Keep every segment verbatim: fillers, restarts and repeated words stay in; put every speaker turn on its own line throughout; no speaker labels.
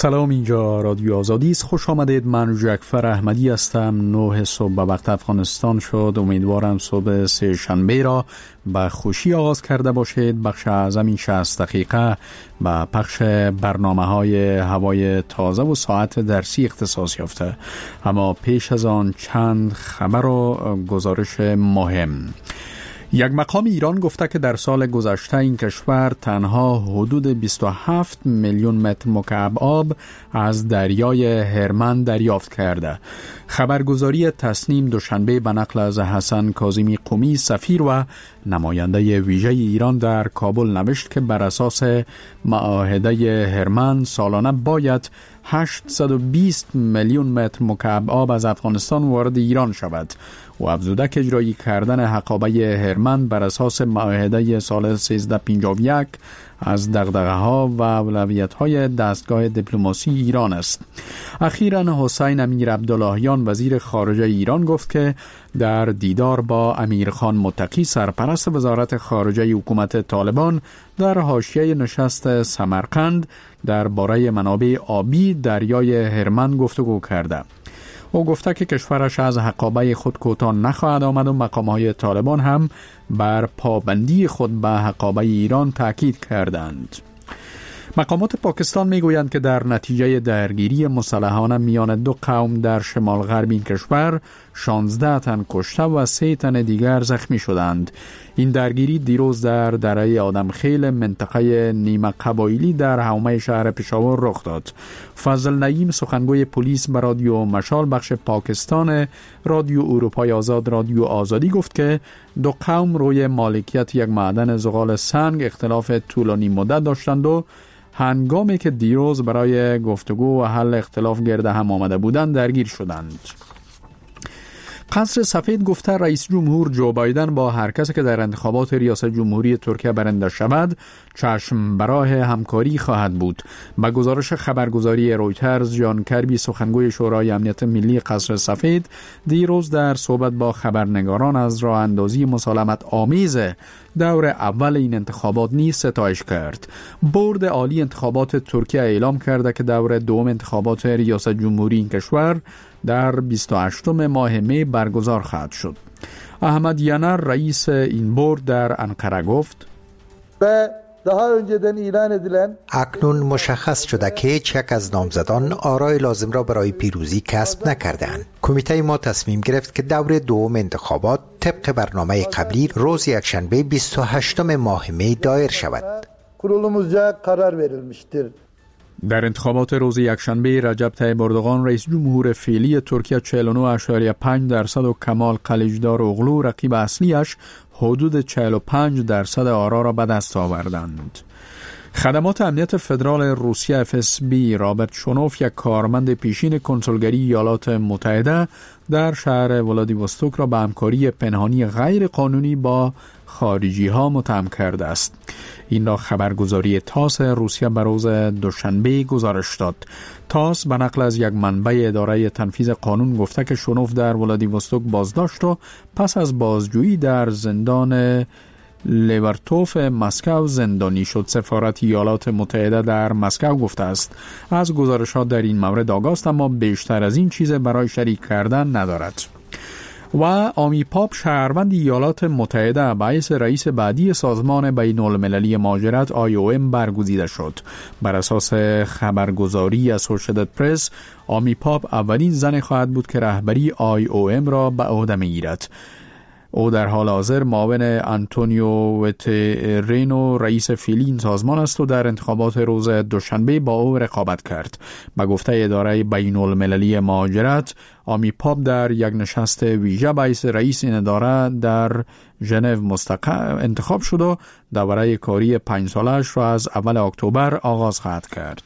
سلام، اینجا رادیو آزادی است. خوش آمدید. من جعفر احمدی هستم. نه صبح به وقت افغانستان شد. امیدوارم صبح سه شنبه را به خوشی آغاز کرده باشید. بخش اعظم این شصت دقیقه به پخش برنامه های هوای تازه و ساعت درسی اختصاص یافته. اما پیش از آن چند خبر و گزارش مهم. یک مقام ایران گفته که در سال گذشته این کشور تنها حدود بیست و هفت میلیون متر مکعب آب از دریای هرمن دریافت کرده. خبرگزاری تسنیم دوشنبه به نقل از حسن کاظمی قمی، سفیر و نماینده ویژه ایران در کابل نوشت که بر اساس معاهده هرمن سالانه باید هشتصد و بیست میلیون متر مکعب آب از افغانستان وارد ایران شود و افزوده که اجرایی کردن حقابه هرمن بر اساس معاهده سال سیزده پنجاه و یک از دغدغه‌ها و اولویت‌های دستگاه دیپلماسی ایران است. اخیراً حسین امیر عبداللهیان وزیر خارجه ایران گفت که در دیدار با امیرخان متقی سرپرست وزارت خارجه حکومت طالبان در حاشیه نشست سمرقند درباره منابع آبی دریای هرمن گفتگو کرده. او گفته که کشورش از حقابه خود کوتاه نخواهد آمد و مقام‌های طالبان هم بر پابندی خود به حقابه ایران تاکید کردند. مقامات پاکستان میگویند که در نتیجه درگیری مسلحانه میان دو قوم در شمال غرب این کشور شانزده تن کشته و سه تن دیگر زخمی شدند. این درگیری دیروز در دره آدمخیل منطقه نیمه قبایلی در حومه شهر پشاور رخ داد. فضل نعیم سخنگوی پلیس به رادیو مشال بخش پاکستان رادیو اروپای آزاد رادیو آزادی گفت که دو قوم روی مالکیت یک معدن زغال سنگ اختلاف طولانی مدت داشتند و هنگامی که دیروز برای گفتگو و حل اختلاف گرد هم آمده بودند درگیر شدند. قصر سفید گفته رئیس جمهور جو بایدن با هر کسی که در انتخابات ریاست جمهوری ترکیه برنده شود چشم براه همکاری خواهد بود. با گزارش خبرگزاری رویترز، جان کربی سخنگوی شورای امنیت ملی قصر سفید دیروز در صحبت با خبرنگاران از راه اندازی مسالمت آمیز دور اول این انتخابات نیز ستایش کرد. بورد عالی انتخابات ترکیه اعلام کرده که دور دوم انتخابات ریاست جمهوری این کشور در بیست و هشتم ماه می برگزار خواهد شد. احمد ینر رئیس این بورد در انقره گفت:
اکنون مشخص شده که هیچ یک از نامزدان آرای لازم را برای پیروزی کسب نکردند. کمیته ما تصمیم گرفت که دور دوم انتخابات طبق برنامه قبلی روز یکشنبه بیست و هشتم ماه می دایر شود.
در انتخابات روز یکشنبه رجب طیب اردوغان رئیس جمهور فعلی ترکیه چهل و نه ممیز پنج درصد و کمال قلیجدار اوغلو رقیب اصلیش حدود چهل و پنج درصد آرا را به دست آوردند. خدمات امنیت فدرال روسیه اف اس بی رابرت شونوف، یک کارمند پیشین کنسولگری ایالات متحده در شهر ولادیوستوک را به همکاری پنهانی غیر قانونی با خارجی ها متهم کرده است. این را خبرگزاری تاس روسیه به روز دوشنبه گزارش داد. تاس به نقل از یک منبع اداره تنفیذ قانون گفته که شونوف در ولادیوستوک بازداشت و پس از بازجویی در زندان لیورتوف مسکو زندانی شد. سفارت ایالات متحده در مسکو گفته است از گزارشات در این مورد آگاه است، اما بیشتر از این چیز برای شریک کردن ندارد. و آمی پاپ شهروند ایالات متحده باعث رئیس بعدی سازمان بین المللی مهاجرت آی او ام برگزیده شد. بر اساس خبرگزاری اسوشییتد پرس، آمی پاپ اولین زن خواهد بود که رهبری آی او ام را به عهده میگیرد. او در حال حاضر معاون آنتونیو وترینو رئیس فعلی این سازمان است و در انتخابات روز دوشنبه با او رقابت کرد. به گفته اداره بین المللی مهاجرت، آمی پاپ در یک نشست ویژه باعث رئیس این اداره در ژنو مستقر انتخاب شد و دوره کاری پنج سالش را از اول اکتبر آغاز خواهد کرد.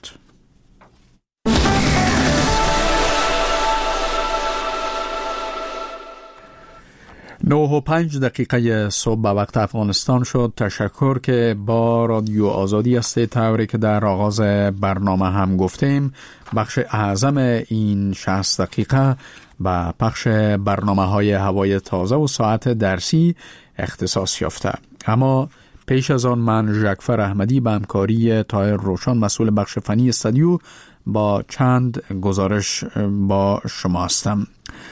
نه و پنج دقیقه صبح به وقت افغانستان شد. تشکر که با رادیو آزادی هستید. طوری که در آغاز برنامه هم گفتیم، بخش اعظم این شصت دقیقه به پخش برنامه های هوای تازه و ساعت درسی اختصاص یافته. اما پیش از آن من جعفر احمدی به همکاری طاهر روشن مسئول بخش فنی استودیو با چند گزارش با شما هستم.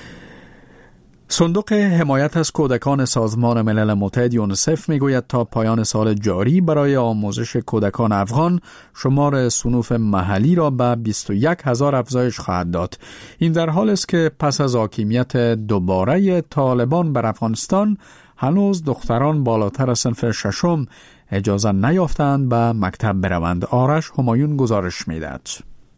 صندوق حمایت از کودکان سازمان ملل متحد یونیسف میگوید تا پایان سال جاری برای آموزش کودکان افغان شمار صنوف محلی را به بیست و یک هزار افزایش خواهد داد. این در حال است که پس از حاکمیت دوباره طالبان بر افغانستان هنوز دختران بالاتر از صنف ششم اجازه نیافتند به مکتب بروند. آرش همایون گزارش میدهد.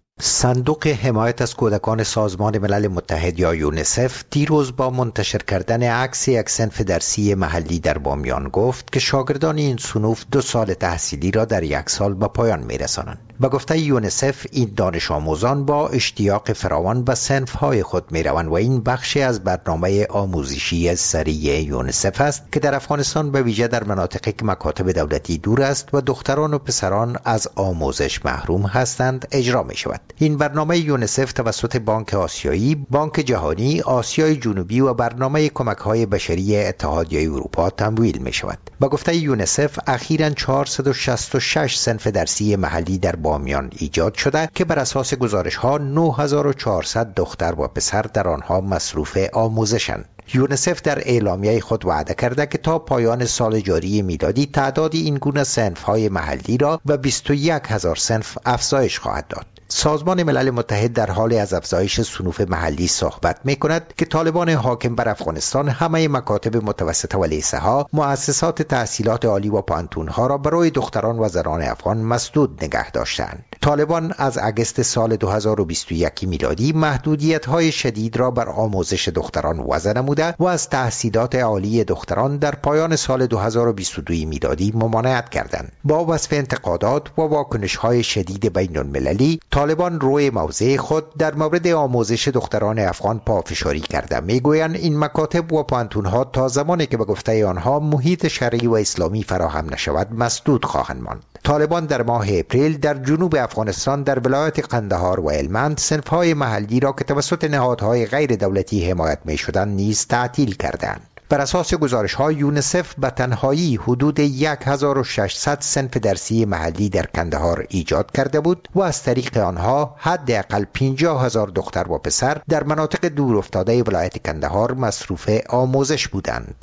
صندوق حمایت از کودکان سازمان ملل متحد یا یونیسف دیروز با منتشر کردن عکس یک صنف درسی محلی در بامیان گفت که شاگردان این صنوف دو سال تحصیلی را در یک سال به پایان می‌رسانند. به گفته یونیسف این دانش آموزان با اشتیاق فراوان به صنف‌های خود می‌روند و این بخشی از برنامه آموزشی سریع یونیسف است که در افغانستان به ویژه در مناطقی که مکاتب دولتی دور است و دختران و پسران از آموزش محروم هستند اجرا می‌شود. این برنامه یونیسف توسط بانک آسیایی، بانک جهانی، آسیای جنوبی و برنامه کمک‌های بشری اتحادیه اروپا تمویل می‌شود. به گفته یونیسف اخیراً چهارصد و شصت و شش صنف درسی محلی در بامیان ایجاد شده که بر اساس گزارش‌ها نه هزار و چهارصد دختر و پسر در آنها مصروف آموزشند. یونیسف در اعلامیه خود وعده کرده که تا پایان سال جاری میلادی تعداد این گونه صنف‌های محلی را به بیست و یک هزار صنف افزایش خواهد داد. سازمان ملل متحد در حال از افزایش صنوف محلی صحبت می کند که طالبان حاکم بر افغانستان همه مکاتب متوسطه و لیسه ها، مؤسسات تحصیلات عالی و پانتون ها را برای دختران و زنان افغان مسدود نگه داشتند. طالبان از اگست سال دو هزار و بیست و یک میلادی محدودیت های شدید را بر آموزش دختران وضع نموده و از تحصیلات عالی دختران در پایان سال دو هزار و بیست و دو میلادی ممانعت کردند. با وصف انتقادات و واکنش های شدید بین المللی، طالبان روی موضع خود در مورد آموزش دختران افغان پافشاری کرده. میگویند این مکاتب و پانتونها تا زمانی که به گفته آنها محیط شرعی و اسلامی فراهم نشود مسدود خواهند ماند. طالبان در ماه اپریل در جنوب افغانستان در ولایت قندهار و هلمند صنف‌های محلی را که توسط نهادهای غیر دولتی حمایت می‌شدند نیز تعطیل کردند. بر اساس گزارش‌های یونیسف به تنهایی حدود هزار و ششصد صنف درسی محلی در کندهار ایجاد کرده بود و از طریق آنها حداقل پنجاه هزار دختر و پسر در مناطق دورافتاده ولایت کندهار مصروف آموزش بودند.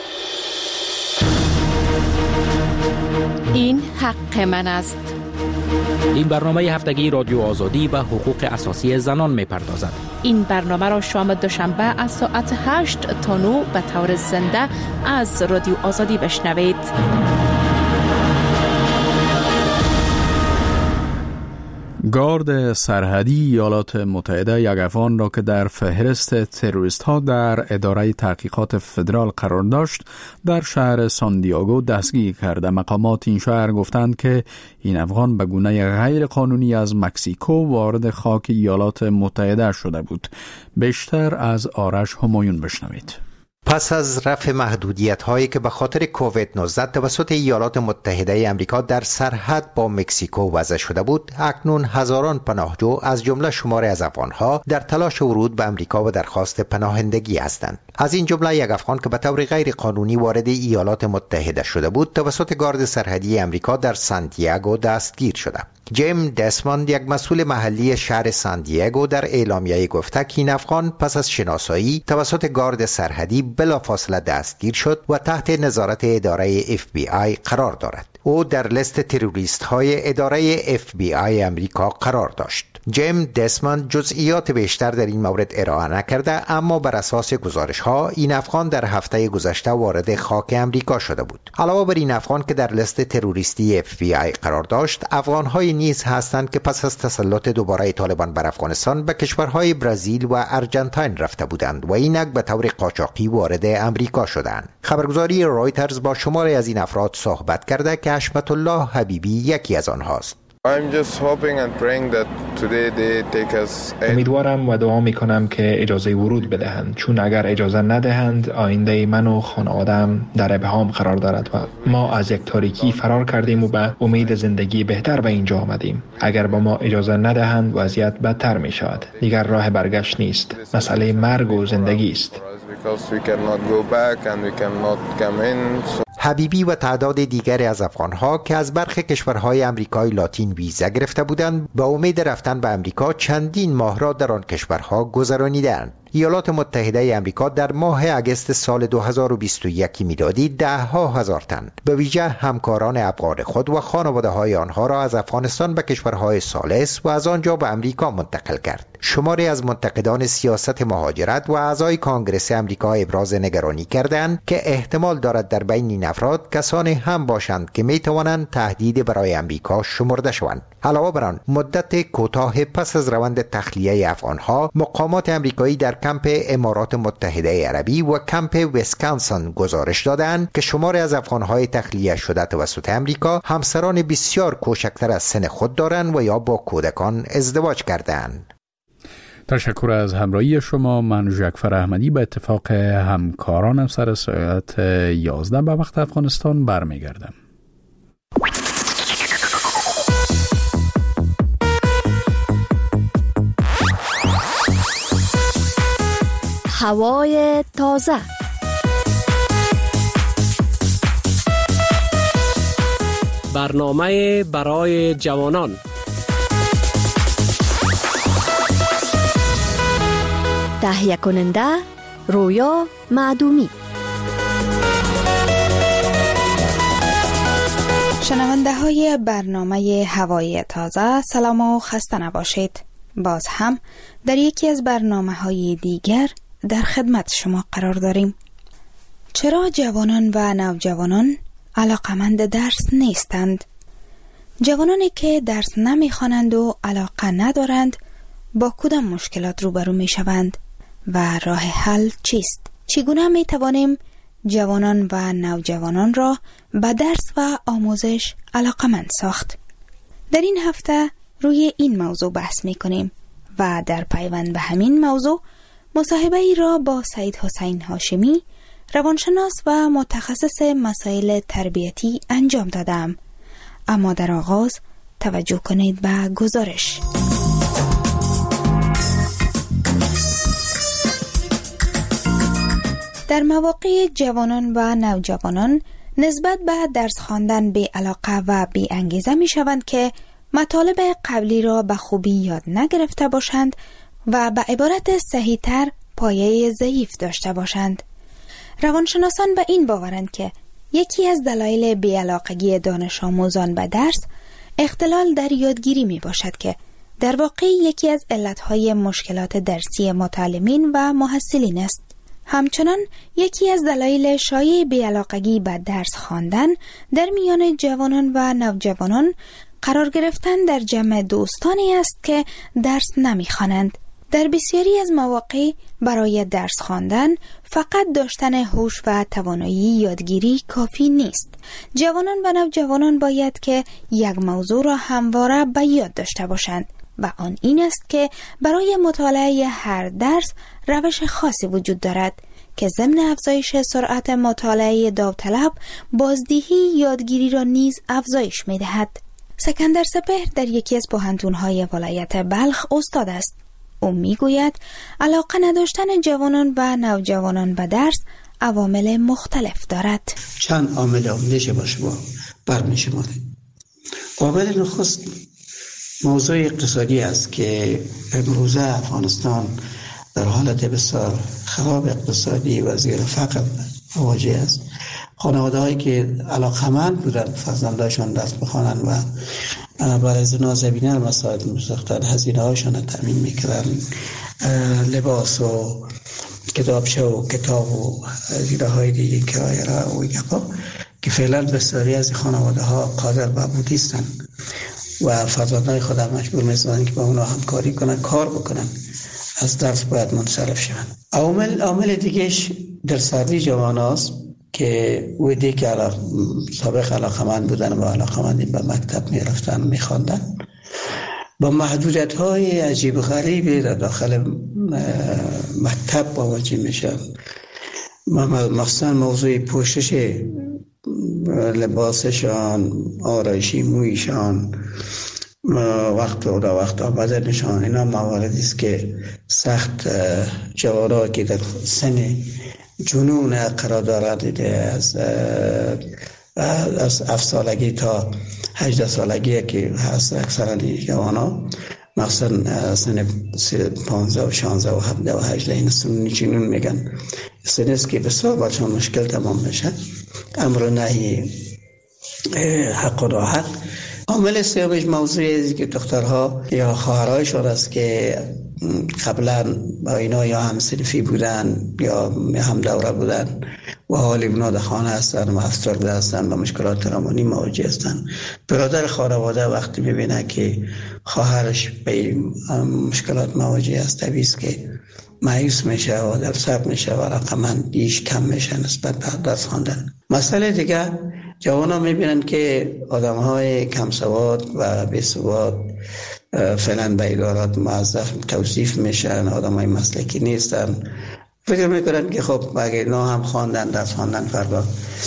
این حق من است.
این برنامه هفتگی رادیو آزادی و حقوق اساسی زنان می‌پردازد.
این برنامه را شام دوشنبه از ساعت هشت تا نه به طور زنده از رادیو آزادی بشنوید.
گارد سرحدی ایالات متحده یک افغان را که در فهرست تروریست ها در اداره تحقیقات فدرال قرار داشت در شهر سان دیاگو دستگیر کرده. مقامات این شهر گفتند که این افغان به گونه غیر قانونی از مکزیکو وارد خاک ایالات متحده شده بود. بیشتر از آرش همایون بشنوید.
پس از رفع محدودیت هایی که به خاطر کووید نوزده توسط ایالات متحده آمریکا در سرحد با مکزیکو وضع شده بود، اکنون هزاران پناهجو از جمله شماری از افغانها در تلاش ورود به آمریکا و درخواست پناهندگی هستند. از این جمله یک افغان که به طور غیر قانونی وارد ایالات متحده شده بود توسط گارد سرحدی آمریکا در سان دیاگو دستگیر شده. جیم دسموند، یک مسئول محلی شهر سان دیاگو، در اعلامیه گفته که این افغان پس از شناسایی توسط گارد سرحدی بلافاصله دستگیر شد و تحت نظارت اداره اف بی آی قرار دارد. او در لیست تروریست های اداره اف بی آی امریکا قرار داشت. جیم دسموند جزئیات بیشتر در این مورد ارائه نکرده، اما بر اساس گزارش ها این افغان در هفته گذشته وارد خاک امریکا شده بود. علاوه بر این افغان که در لیست تروریستی اف بی آی قرار داشت، افغان های نیز هستند که پس از تسلط دوباره طالبان بر افغانستان به کشورهای برزیل و ارژانتین رفته بودند و اینک به طور قاچاقی وارد امریکا شدند. خبرگزاری رایترز با شماری از این افراد صحبت کرده که حشمت الله حبیبی یکی از آنهاست.
امیدوارم و دعا میکنم که اجازه ورود بدهند، چون اگر اجازه ندهند آینده من و خانواده‌ام در ابهام قرار دارد و ما از یک تاریکی فرار کردیم و به امید زندگی بهتر به اینجا آمدیم. اگر با ما اجازه ندهند وضعیت بدتر می شود. دیگر راه برگشت نیست. مسئله مرگ و زندگی است.
حبیبی و تعداد دیگری از افغانها که از برخی کشورهای امریکای لاتین ویزا گرفته بودند با امید رفتن به امریکا چندین ماه را در آن کشورها گذرانیدند. ایالات متحده امریکا در ماه اگست سال دو هزار و بیست و یک میلادی ده ها هزار تن به ویژه همکاران افغان خود و خانواده های آنها را از افغانستان به کشورهای ثالث و از آنجا به امریکا منتقل کرد. شماری از منتقدان سیاست مهاجرت و اعضای کانگرس امریکا ابراز نگرانی کردند که احتمال دارد در بین این افراد کسانی هم باشند که می توانند تهدید برای امریکا شمرده شوند. علاوه بر آن، مدت کوتاه پس از روند تخلیه افغانها، مقامات امریکایی در کمپ امارات متحده عربی و کمپ ویسکانسن گزارش دادند که شماری از افغانهای تخلیه شده توسط امریکا همسران بسیار کوچکتر از سن خود دارند و یا با کودکان ازدواج کردند.
تشکر از همراهی شما. من ژکفر احمدی به اتفاق همکارانم سر ساعت یازده به وقت افغانستان برمیگردم.
هوای تازه.
برنامه برای جوانان.
تهیه کننده رویا معدومی.
شنونده های برنامه هوای تازه، سلام و خسته نباشید. باز هم در یکی از برنامه های دیگر در خدمت شما قرار داریم. چرا جوانان و نوجوانان علاقمند درس نیستند؟ جوانانی که درس نمیخوانند و علاقه ندارند با کدام مشکلات روبرو می شوند و راه حل چیست؟ چگونه می توانیم جوانان و نوجوانان را به درس و آموزش علاقمند ساخت؟ در این هفته روی این موضوع بحث می کنیم و در پیوند به همین موضوع مصاحبه ای را با سید حسین هاشمی، روانشناس و متخصص مسائل تربیتی انجام دادم. اما در آغاز توجه کنید به گزارش. در مواقع جوانان و نوجوانان نسبت به درس خواندن بی علاقه و بی انگیزه می شوند که مطالب قبلی را به خوبی یاد نگرفته باشند و به عبارت صحیح تر پایه ضعیف داشته باشند. روانشناسان به این باورند که یکی از دلایل بی‌علاقگی دانش آموزان به درس اختلال در یادگیری می باشد که در واقع یکی از علتهای مشکلات درسی متعلمین و محصلین است. همچنان یکی از دلایل شایع بی‌علاقگی به درس خواندن در میان جوانان و نوجوانان قرار گرفتن در جمع دوستانی است که درس نمی‌خوانند. در بسیاری از مواقع برای درس خواندن فقط داشتن هوش و توانایی یادگیری کافی نیست. جوانان و نوجوانان باید که یک موضوع را همواره به یاد داشته باشند و آن این است که برای مطالعه هر درس روش خاصی وجود دارد که ضمن افزایش سرعت مطالعه داوطلب بازدهی یادگیری را نیز افزایش می‌دهد. سکندر سپهر در یکی از پوهنتون‌های ولایت بلخ استاد است. او میگوید علاقه نداشتن جوانان و نوجوانان به درس عوامل مختلف دارد.
چند عامل میشه با شما برمی‌شمارد. عامل نخست موضوع اقتصادی است که امروزه افغانستان در حالت بسیار خراب اقتصادی و زیر فقر مواجه است. خانواده هایی که علاقمند بودند فرزندانشان درس بخوانند و برای زنا زمینه مساعد می‌ساختند، هزینه هاشان را تامین می‌کردند، لباس و کتابچه و کتاب و هزینه های دیگه کرایه را و گپا که فعلا بسیاری از خانواده ها قادر به بود نیستند و فرزندان خود مجبور می‌سازند که با اونا همکاری کنند، کار بکنند، از درس باید منصرف شوند. عامل عامل دیگهش در سردی جوان است که ویدی که سابق علاقمند بودن و علاقمندی به مکتب می رفتن می خواندن با محدودیت های عجیب غریبی در داخل مکتب مواجه می شد. مخصوصا موضوع پوشش لباسشان، آرایشی مویشان، وقت و وقت آمدنشان، اینا مواردی است که سخت جوانان که در سن جنون قرار دارد. از از هفت سالگی تا هجده سالگی که هست اکثرا جوانا، مخصوصا سن پانزده و شانزده و هفده و هجده، این سن جنون میگن. سن است که بسیار برشان مشکل تمام میشه. امر نهی حق و حق. عامل سومش موضوعی که دخترها یا خواهرایشان است که قبلا با اینا یا هم صنفی بودن یا هم دوره بودن و حال اونا در خانه هستن و افسرده هستن و مشکلات روانی مواجه هستن. برادر خانواده وقتی ببینه که خواهرش به مشکلات مواجه است، طبیعی است که مایوس میشه و در صبر میشه و رقما دیش کم میشه نسبت به درس خواندن. مسئله دیگه، جوانا میبینن که آدم های کم سواد و بی سواد فعلا به ادارات موظف توصیف میشن، آدم های مسلکی نیستن. فکر میکنن که خب اگه اینا هم خواندن درس خواندن فردا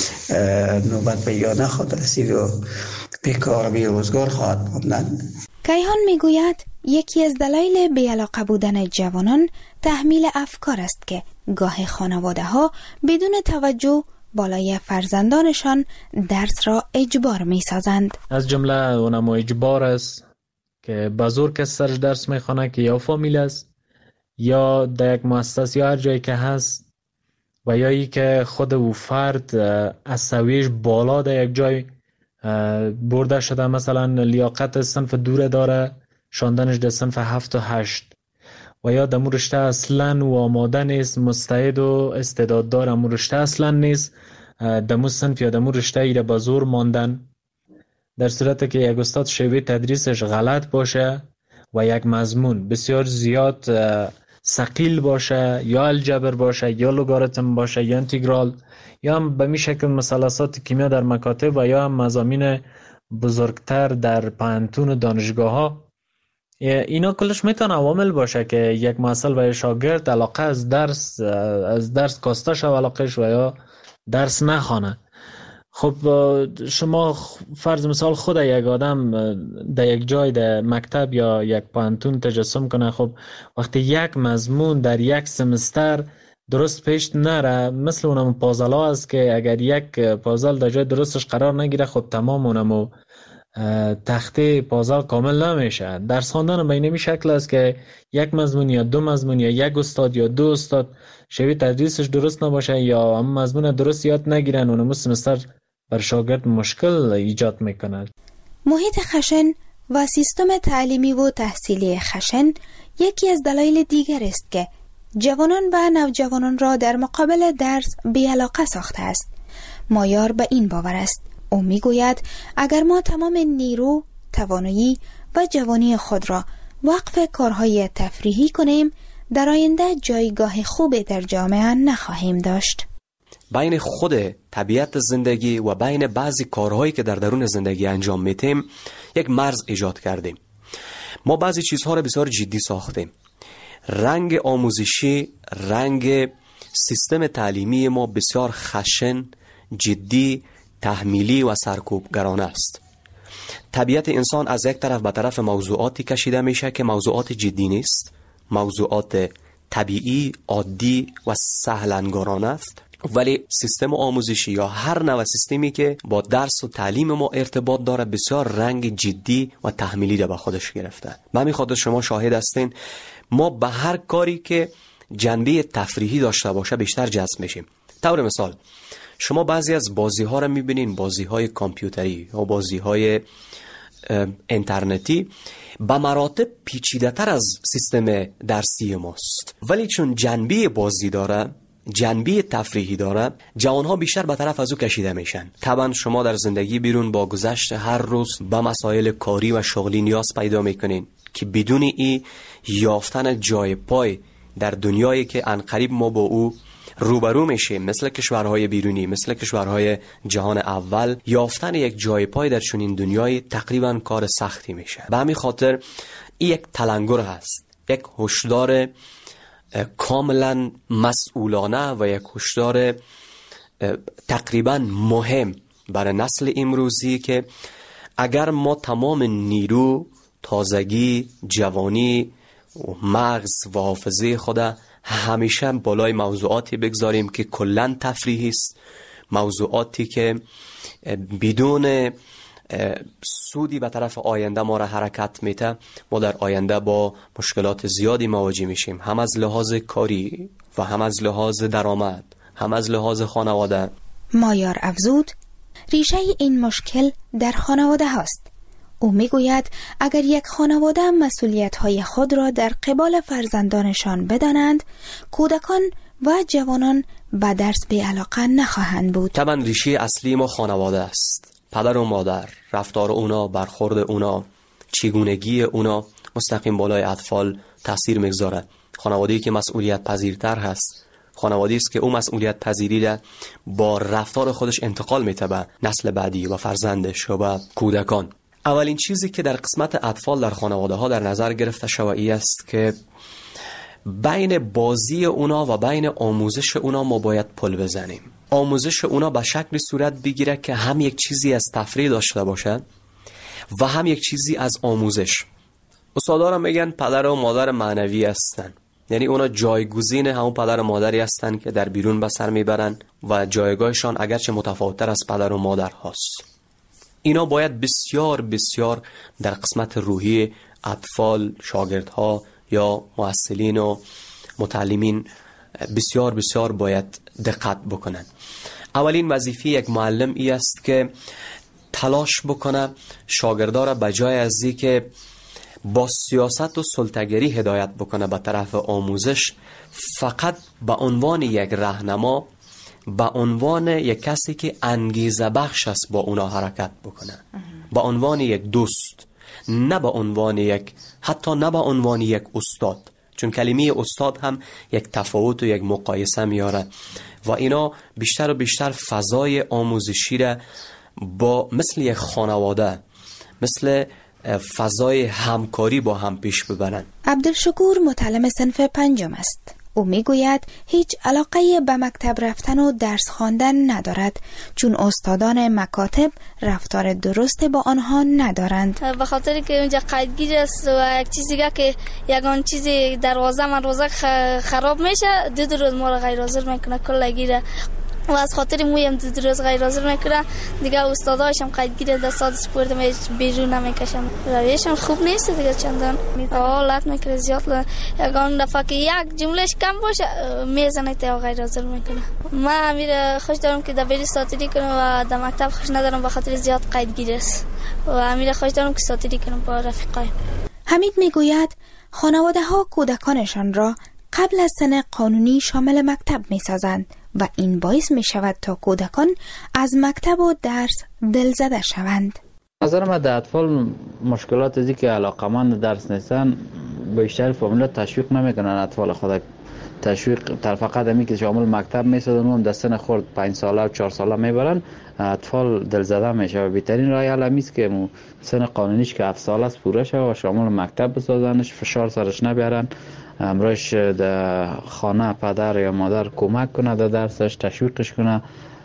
نوبت به یا نخواهد رسید و بیکار بی روزگار خواهد بودن.
کیهان میگوید یکی از دلایل بی‌علاقه بودن جوانان تحمیل افکار است که گاه خانواده ها بدون توجه بالای فرزندانشان درس را اجبار می سازند.
از جمله اونم اجبار است که بزرگ کس سرش درس می خوانه که یا فامیل است یا در یک مؤسسه یا هر جایی که هست و یا ای که خود او فرد از سویش بالا در یک جای برده شده، مثلا لیاقت صنف دوره داره، شاندنش در صنف هفت و هشت، و یا دمو رشته اصلا و آماده نیست، مستعد و استعداد داره، امو رشته اصلا نیست، دمو صنف یا دمو رشته ایره با زور ماندن. در صورت که یک استاد شیوه تدریسش غلط باشه و یک مضمون بسیار زیاد ثقیل باشه، یا الجبر باشه یا لوگاریتم باشه یا انتگرال یا هم به می شکل مثلثات کیمیا در مکاتب و یا هم مضامین بزرگتر در پانتون و دانشگاه ها، اینا کلش میتونه عوامل باشه که یک محصل و شاگرد علاقه از درس از درس کاسته شو علاقهش و یا درس نخوانه. خب شما فرض مثال خود یک آدم در یک جای در مکتب یا یک پانتون تجسم کنه، خب وقتی یک مضمون در یک سمستر درست پیش نره، مثل اونم پازلا است که اگر یک پازل در جای درستش قرار نگیره، خب تمام اونمو تخته پازل کامل نمیشه. درس خواندن به این شکل است که یک مضمون یا دو مضمون یا یک استاد یا دو استاد شیوه تدریسش درست نباشه یا هم مضمون درست یاد نگیرن، اونمو سمستر بر شاگرد مشکل ایجاد میکنه.
محیط خشن و سیستم تعلیمی و تحصیلی خشن یکی از دلایل دیگر است که جوانان و نوجوانان را در مقابل درس بی‌علاقه ساخته است. مایار به این باور است. او میگوید اگر ما تمام نیرو، توانایی و جوانی خود را وقف کارهای تفریحی کنیم، در آینده جایگاه خوبی در جامعه نخواهیم داشت.
بین خود طبیعت زندگی و بین بعضی کارهایی که در درون زندگی انجام میتیم یک مرز ایجاد کردیم. ما بعضی چیزها را بسیار جدی ساختیم. رنگ آموزشی، رنگ سیستم تعلیمی ما بسیار خشن، جدی، تحمیلی و سرکوبگرانه است. طبیعت انسان از یک طرف به طرف موضوعاتی کشیده میشه که موضوعات جدی نیست، موضوعات طبیعی، عادی و سهلنگارانه است، ولی سیستم آموزشی یا هر نوع سیستمی که با درس و تعلیم ما ارتباط داره بسیار رنگ جدی و تحمیلی را به خودش گرفته. به همین خاطر شما شاهد هستین ما به هر کاری که جنبه تفریحی داشته باشه بیشتر جذب میشیم. طور مثال شما بعضی از بازی ها را میبینین، بازی های کامپیوتری یا بازی های اینترنتی به مراتب پیچیده تر از سیستم درسی ماست، ولی چون جنبه بازی داره، جنبه تفریحی داره، جوانها بیشتر به طرف از او کشیده میشن. طبعا شما در زندگی بیرون با گذشت هر روز به مسائل کاری و شغلی نیاز پیدا میکنین که بدون ای یافتن جای پای در دنیایی که عنقریب ما با او روبرو میشیم، مثل کشورهای بیرونی، مثل کشورهای جهان اول، یافتن یک جای پای در چنین دنیای تقریبا کار سختی میشه. به همین خاطر این یک تلنگر هست، یک هشدار کاملا مسئولانه و یک هشدار تقریبا مهم برای نسل امروزی که اگر ما تمام نیرو، تازگی، جوانی و مغز و حافظه خود همیشه بالای موضوعاتی بگذاریم که کلن تفریحی است، موضوعاتی که بدون سودی به طرف آینده ما را حرکت میده. ما در آینده با مشکلات زیادی مواجه میشیم، هم از لحاظ کاری و هم از لحاظ درآمد، هم از لحاظ خانواده.
مایار افزود ریشه این مشکل در خانواده هاست. او میگوید اگر یک خانواده مسئولیت‌های خود را در قبال فرزندانشان بدانند، کودکان و جوانان به درس بی علاقه نخواهند بود.
طبعا ریشه اصلی ما خانواده است. پدر و مادر، رفتار اونا، برخورد اونا، چگونگی اونا مستقیم بالای اطفال تاثیر میگذاره. خانواده‌ای که مسئولیت پذیرتر هست، خانواده‌ای است که او مسئولیت پذیری را با رفتار خودش انتقال میده به نسل بعدی و فرزندش و به کودکان. اولین چیزی که در قسمت اطفال در خانواده ها در نظر گرفته شوی است که بین بازی اونا و بین آموزش اونا ما باید پل بزنیم. آموزش اونا به شکل صورت بگیره که هم یک چیزی از تفریح داشته باشه و هم یک چیزی از آموزش. استادا میگن پدر و مادر معنوی هستن، یعنی اونا جایگزین همون پدر و مادری هستن که در بیرون به سر میبرن و جایگاهشان اگرچه متفاوت‌تر از پدر و مادر هست. اینا باید بسیار بسیار در قسمت روحی اطفال، شاگردها یا معلمین و متعلمین بسیار بسیار باید دقت بکنن. اولین وظیفه یک معلم ای است که تلاش بکنه شاگردا را بجای از این که با سیاست و سلطه‌گری هدایت بکنه به طرف آموزش، فقط به عنوان یک راهنما، به عنوان یک کسی که انگیزه بخش است با اونا حرکت بکنه، به عنوان یک دوست، نه به عنوان یک، حتی نه به عنوان یک استاد، چون کلمه استاد هم یک تفاوت و یک مقایسه میاره و اینا بیشتر و بیشتر فضای آموزشی را با مثل یک خانواده، مثل فضای همکاری با هم پیش ببرن.
عبدالشکور متعلم صنف پنجم است. او میگوید هیچ علاقه به مکتب رفتن و درس خواندن ندارد، چون استادان مکاتب رفتار درست با آنها ندارند.
به خاطر که اونجا قیدگیر است و یک چیزی که یگان چیزی دروازه من روزه خراب میشه، دو دو روز ما را غیر حاضر میکنه کل گیره و از خاطر مویم دو روز غیر حاضر میکنه دیگه. استادایشم قیدگیر دستات سپورت می بیرون نمیکشم. رویشم خوب نیست دیگه، چندان حالت میکنه زیاد. یگان دفعه که یک جملهش کم باشه میزنه تا غیر حاضر میکنه. من امیر خوش دارم که دبیری ساتری کنم و در مکتب خوش ندارم به خاطر زیاد قیدگیر است و امیر خوش دارم که ساتری کنم با رفیقای.
حمید میگوید خانواده ها کودکانشان را قبل از سن قانونی شامل مکتب میسازند و این باعث می شود تا کودکان از مکتب و درس دلزده شوند.
نظر من در اطفال مشکلات ازی که علاقمند درس نیستن بیشتر فامیلا تشویق نمیکنن اطفال خود. تشویق در فقط همی که شامل مکتب میسازن و در سن خورد پنج ساله و چهار ساله میبرن، اطفال دلزده میشه و بهترین راه حل همیست که سن قانونیش که هفت ساله است پوره شه و شامل مکتب بسازنش، فشار سرش نبیارن، امروش در خانه پدر یا مادر کمک کنه در درسش، تشویقش کنه،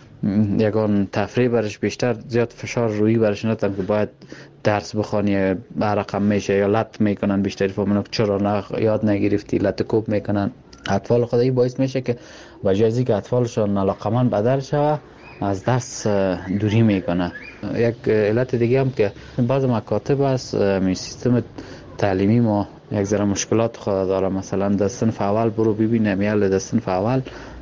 یگان تفریح برش بیشتر، زیاد فشار روی برش ندن که باید درس بخوانی برقم میشه یا لط میکنن. بیشتری فهمونو چرا نه یاد نگرفتی، لط کوب میکنن. اطفال خودی باعث میشه که وجازی که اطفالشون علاقمند به درس شوه از درس دوری میکنه. یک علت دیگه هم که بعض مکاتب است می سیستم تعلیمی ما یک ذره مشکلات خود داره. مثلا در صنف اول برو ببینم یا در صنف اول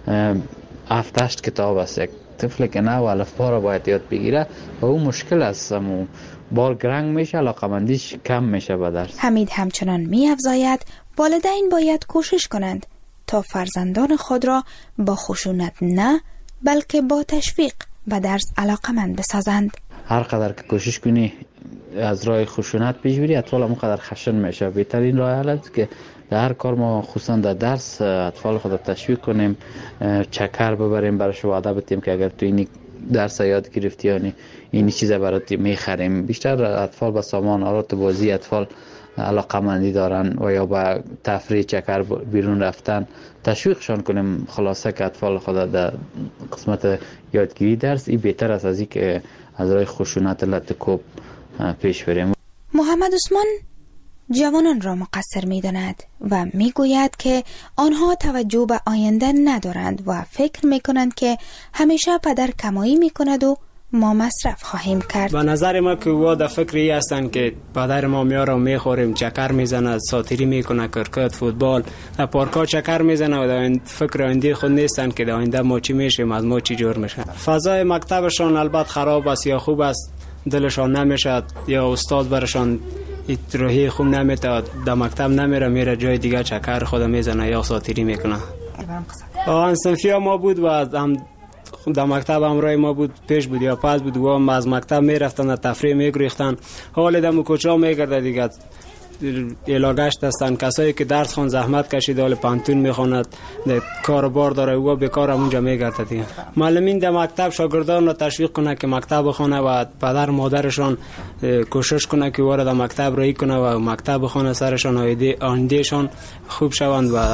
هفت هشت کتاب است. یک طفل که نه و الفبا را باید یاد بگیره و اون مشکل است، بار گرنگ میشه، علاقمندیش کم میشه به درس.
حمید همچنان می‌افزاید والدین باید کوشش کنند تا فرزندان خود را با خشونت نه بلکه با تشویق به درس علاقمند بسازند.
هر قدر که کوشش کنی از راه خشونت پیش بری، اطفال هم قدر خشن میشه. بهترین راه حل است که در هر کار ما خصوصا در درس اطفال خود تشویق کنیم، چکر ببریم برش، وعده بدیم که اگر تو این درس یاد گرفتی یعنی این چیزا برات میخریم. بیشتر اطفال با سامان آلات بازی اطفال علاقمندی دارن و یا با تفریح، چکر، بیرون رفتن تشویقشان کنیم. خلاصه که اطفال خود در قسمت یادگیری درس این بهتر است از این که از راه خشونت لط کوب پیش بریم.
محمد عثمان جوانان را مقصر می داند و می گوید که آنها توجه به آینده ندارند و فکر می کنند که همیشه پدر کمایی می کند و ما مصرف خواهیم کرد.
به نظر ما که وا در فکری هستند که پدر ما میاره و میخوریم، چکر میزنه، ساتیری میکنه، کرکت، فوتبال، در پارکا چکر میزنه و در فکر آینده خود نیستن که در آینده ما چی میشیم، از ما چی جور میشه. فضای مکتبشان البته خراب است یا خوب است، دلشان نمیشه یا استاد برشان روحی خوب نمیده، در مکتب نمیره، میره جای دیگه چکر خود میزنه یا ساتیری میکنه. آن صنفی ما بود و هم در مکتب همراه ما بود، پیش بود یا پس بود و هم از مکتب میرفتن در تفریح میگریختن. حال دمو کوچا میگرده دیگه، علاقه‌اش هستن. کسایی که درس خون زحمت کشید حال پانتون میخواند، کار بار داره و بیکار اونجا میگرده دیگه. معلمین در مکتب شاگردان را تشویق کنه که مکتب بخونه و پدر مادرشان کوشش کنه که وارد مکتب رایی کنه و مکتب بخونه، سرشان آیندهشان خوب شوند. و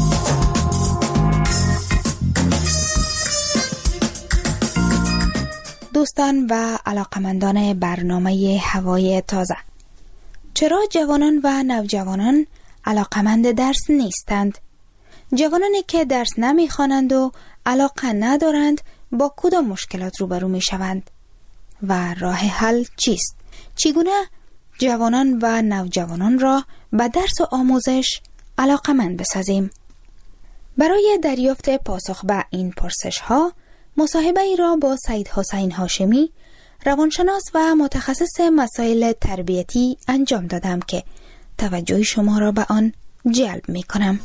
دوستان و علاقمندان برنامه هوای تازه، چرا جوانان و نوجوانان علاقمند درس نیستند؟ جوانانی که درس نمیخوانند و علاقه ندارند با کدام مشکلات روبرو می شوند و راه حل چیست؟ چگونه جوانان و نوجوانان را به درس و آموزش علاقمند بسازیم؟ برای دریافت پاسخ به این پرسش ها مصاحبه ای را با سید حسین هاشمی، روانشناس و متخصص مسائل تربیتی انجام دادم که توجه شما را به آن جلب می کنم.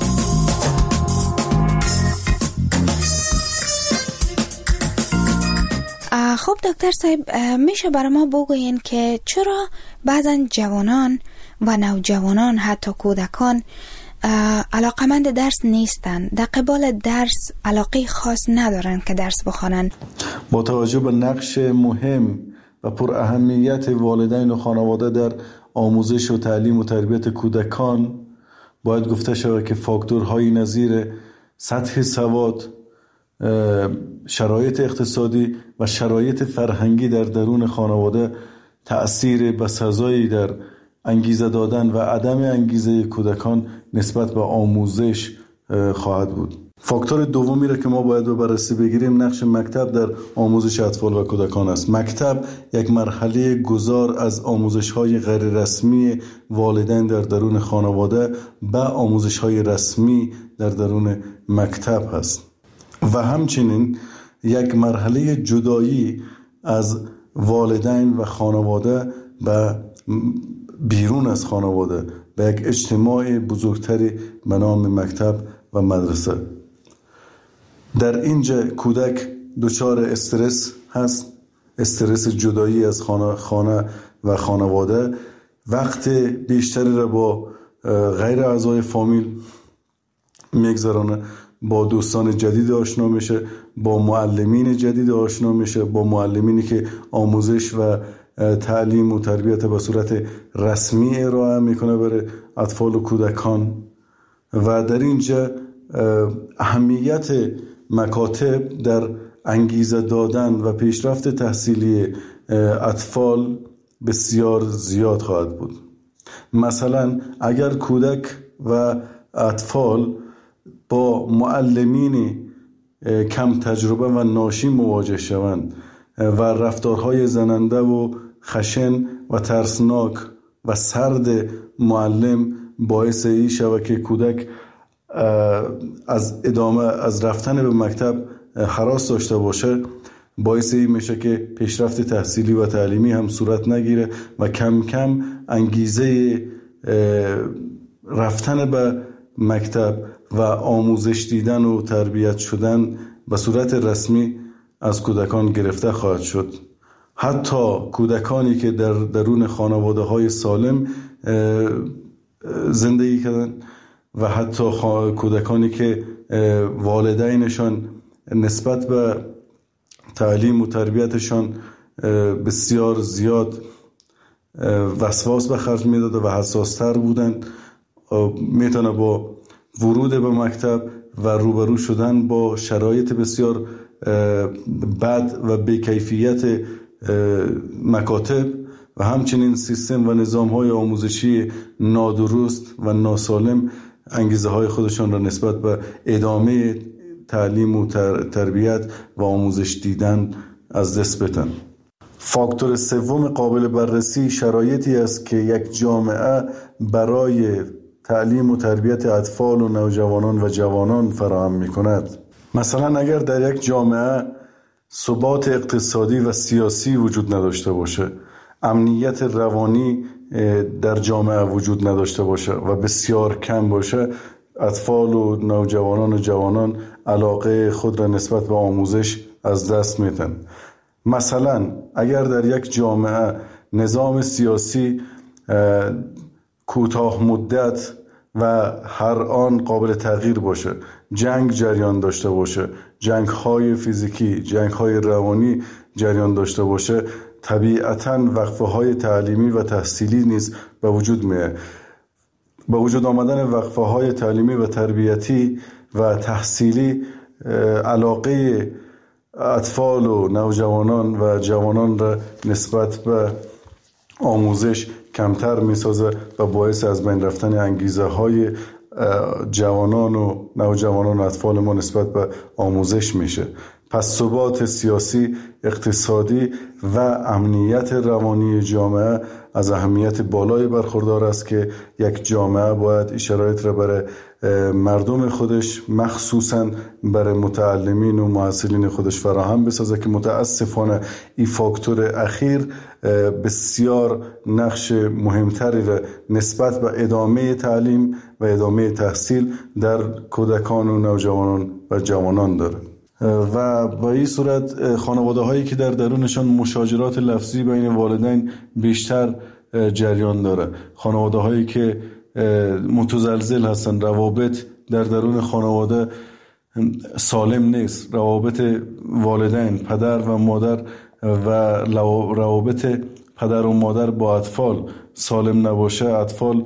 خب دکتر صاحب، میشه برای ما بگوین که چرا بعضا جوانان و نوجوانان حتی کودکان علاقمند درس نیستن، در قبال درس علاقه خاص ندارن که درس بخوانن؟
با توجه به نقش مهم و پر اهمیت والدین و خانواده در آموزش و تعلیم و تربیت کودکان، باید گفته شود که فاکتورهای نظیر سطح سواد، شرایط اقتصادی و شرایط فرهنگی در درون خانواده تأثیر بسزایی در انگیزه دادن و عدم انگیزه کودکان نسبت به آموزش خواهد بود. فاکتور دومی را که ما باید به بررسی بگیریم نقش مکتب در آموزش اطفال و کودکان است. مکتب یک مرحله گذار از آموزش‌های غیر رسمی والدین در درون خانواده به آموزش‌های رسمی در درون مکتب است و همچنین یک مرحله جدایی از والدین و خانواده به بیرون از خانواده به یک اجتماع بزرگتری به نام مکتب و مدرسه. در اینجا کودک دچار استرس هست، استرس جدایی از خانه, خانه و خانواده، وقت بیشتری را با غیر اعضای فامیل میگذرانه، با دوستان جدید آشنا میشه، با معلمین جدید آشنا میشه، با معلمینی که آموزش و تعلیم و تربیت به صورت رسمی ارائه میکنه برای اطفال و کودکان. و در اینجا اهمیت مکاتب در انگیزه دادن و پیشرفت تحصیلی اطفال بسیار زیاد خواهد بود. مثلا اگر کودک و اطفال با معلمین کم تجربه و ناشی مواجه شوند و رفتارهای زننده و خشن و ترسناک و سرد معلم باعث ای شود که کودک از ادامه از رفتن به مکتب هراس داشته باشه، باعث این میشه که پیشرفت تحصیلی و تعلیمی هم صورت نگیره و کم کم انگیزه رفتن به مکتب و آموزش دیدن و تربیت شدن به صورت رسمی از کودکان گرفته خواهد شد. حتی کودکانی که در درون خانواده های سالم زندگی کردن و حتی کودکانی که والدینشان نسبت به تعلیم و تربیتشان بسیار زیاد وسواس به خرج میداده و حساستر بودند، میتونه با ورود به مکتب و روبرو شدن با شرایط بسیار بد و بیکیفیت مکاتب و همچنین سیستم و نظام‌های آموزشی نادرست و ناسالم انگیزه های خودشان را نسبت به ادامه تعلیم و تربیت و آموزش دیدن از دست بدن. فاکتور سوم قابل بررسی شرایطی است که یک جامعه برای تعلیم و تربیت اطفال و نوجوانان و جوانان فراهم می کند. مثلا اگر در یک جامعه ثبات اقتصادی و سیاسی وجود نداشته باشه، امنیت روانی در جامعه وجود نداشته باشه و بسیار کم باشه، اطفال و نوجوانان و جوانان علاقه خود را نسبت به آموزش از دست میدن. مثلا اگر در یک جامعه نظام سیاسی کوتاه مدت و هر آن قابل تغییر باشه، جنگ جریان داشته باشه، جنگ های فیزیکی، جنگ های روانی جریان داشته باشه، طبیعتاً وقفه های تعلیمی و تحصیلی نیز به وجود میاد. با وجود آمدن وقفه های تعلیمی و تربیتی و تحصیلی، علاقه اطفال و نوجوانان و جوانان را نسبت به آموزش کمتر می سازه و باعث از بین رفتن انگیزه های جوانان و نوجوانان و اطفال ما نسبت به آموزش میشه. پس ثبات سیاسی، اقتصادی و امنیت روانی جامعه از اهمیت بالای برخوردار است که یک جامعه باید این شرایط را برای مردم خودش، مخصوصاً برای متعلمین و محصلین خودش فراهم بسازه که متاسفانه این فاکتور اخیر بسیار نقش مهمتری را نسبت به ادامه تعلیم و ادامه تحصیل در کودکان و نوجوانان و جوانان داره. و با این صورت خانواده هایی که در درونشان مشاجرات لفظی بین والدین بیشتر جریان داره، خانواده هایی که متزلزل هستن، روابط در درون خانواده سالم نیست، روابط والدین، پدر و مادر و روابط پدر و مادر با اطفال سالم نباشه، اطفال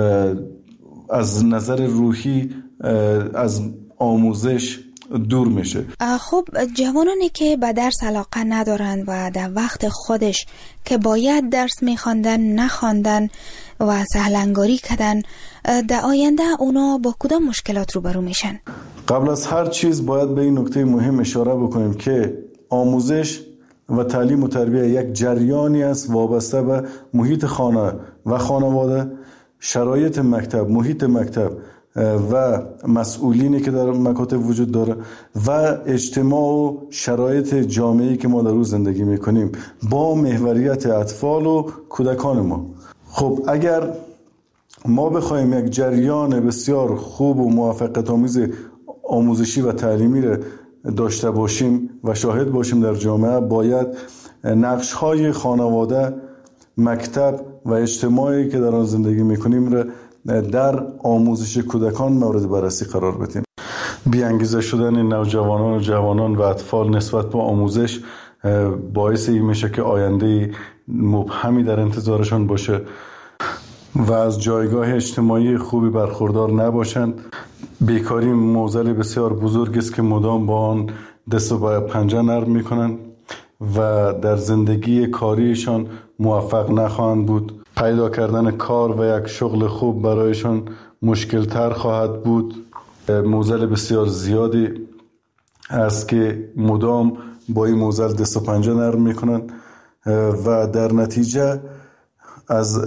از نظر روحی از آموزش دور میشه.
خب جوانانی که به درس علاقه ندارن و در وقت خودش که باید درس میخواندن نخواندن و سهلنگاری کردن، در آینده اونا با کدام مشکلات روبرو میشن؟
قبل از هر چیز باید به این نکته مهم اشاره بکنیم که آموزش و تعلیم و تربیت یک جریانی است وابسته به محیط خانه و خانواده، شرایط مکتب، محیط مکتب و مسئولینی که در مکاتب وجود داره و اجتماع و شرایط جامعه‌ای که ما در روز زندگی میکنیم با محوریت اطفال و کودکان ما. خب اگر ما بخوایم یک جریان بسیار خوب و موفقیت آمیز آموزشی و تعلیمی را داشته باشیم و شاهد باشیم در جامعه، باید نقش‌های خانواده، مکتب و اجتماعی که در آن زندگی میکنیم را در آموزش کودکان مورد بررسی قرار بدیم. بی‌انگیزه شدن نوجوانان و جوانان و اطفال نسبت به آموزش باعث این میشه که آینده مبهمی در انتظارشان باشه و از جایگاه اجتماعی خوبی برخوردار نباشند. بیکاری معضل بسیار بزرگ است که مدام با آن دست و پنجه نرم میکنند و در زندگی کاریشان موفق نخواهند بود. پیدا کردن کار و یک شغل خوب برایشان مشکل تر خواهد بود. معضل بسیار زیادی است که مدام با این معضل دست و پنجه نرم میکنن و در نتیجه از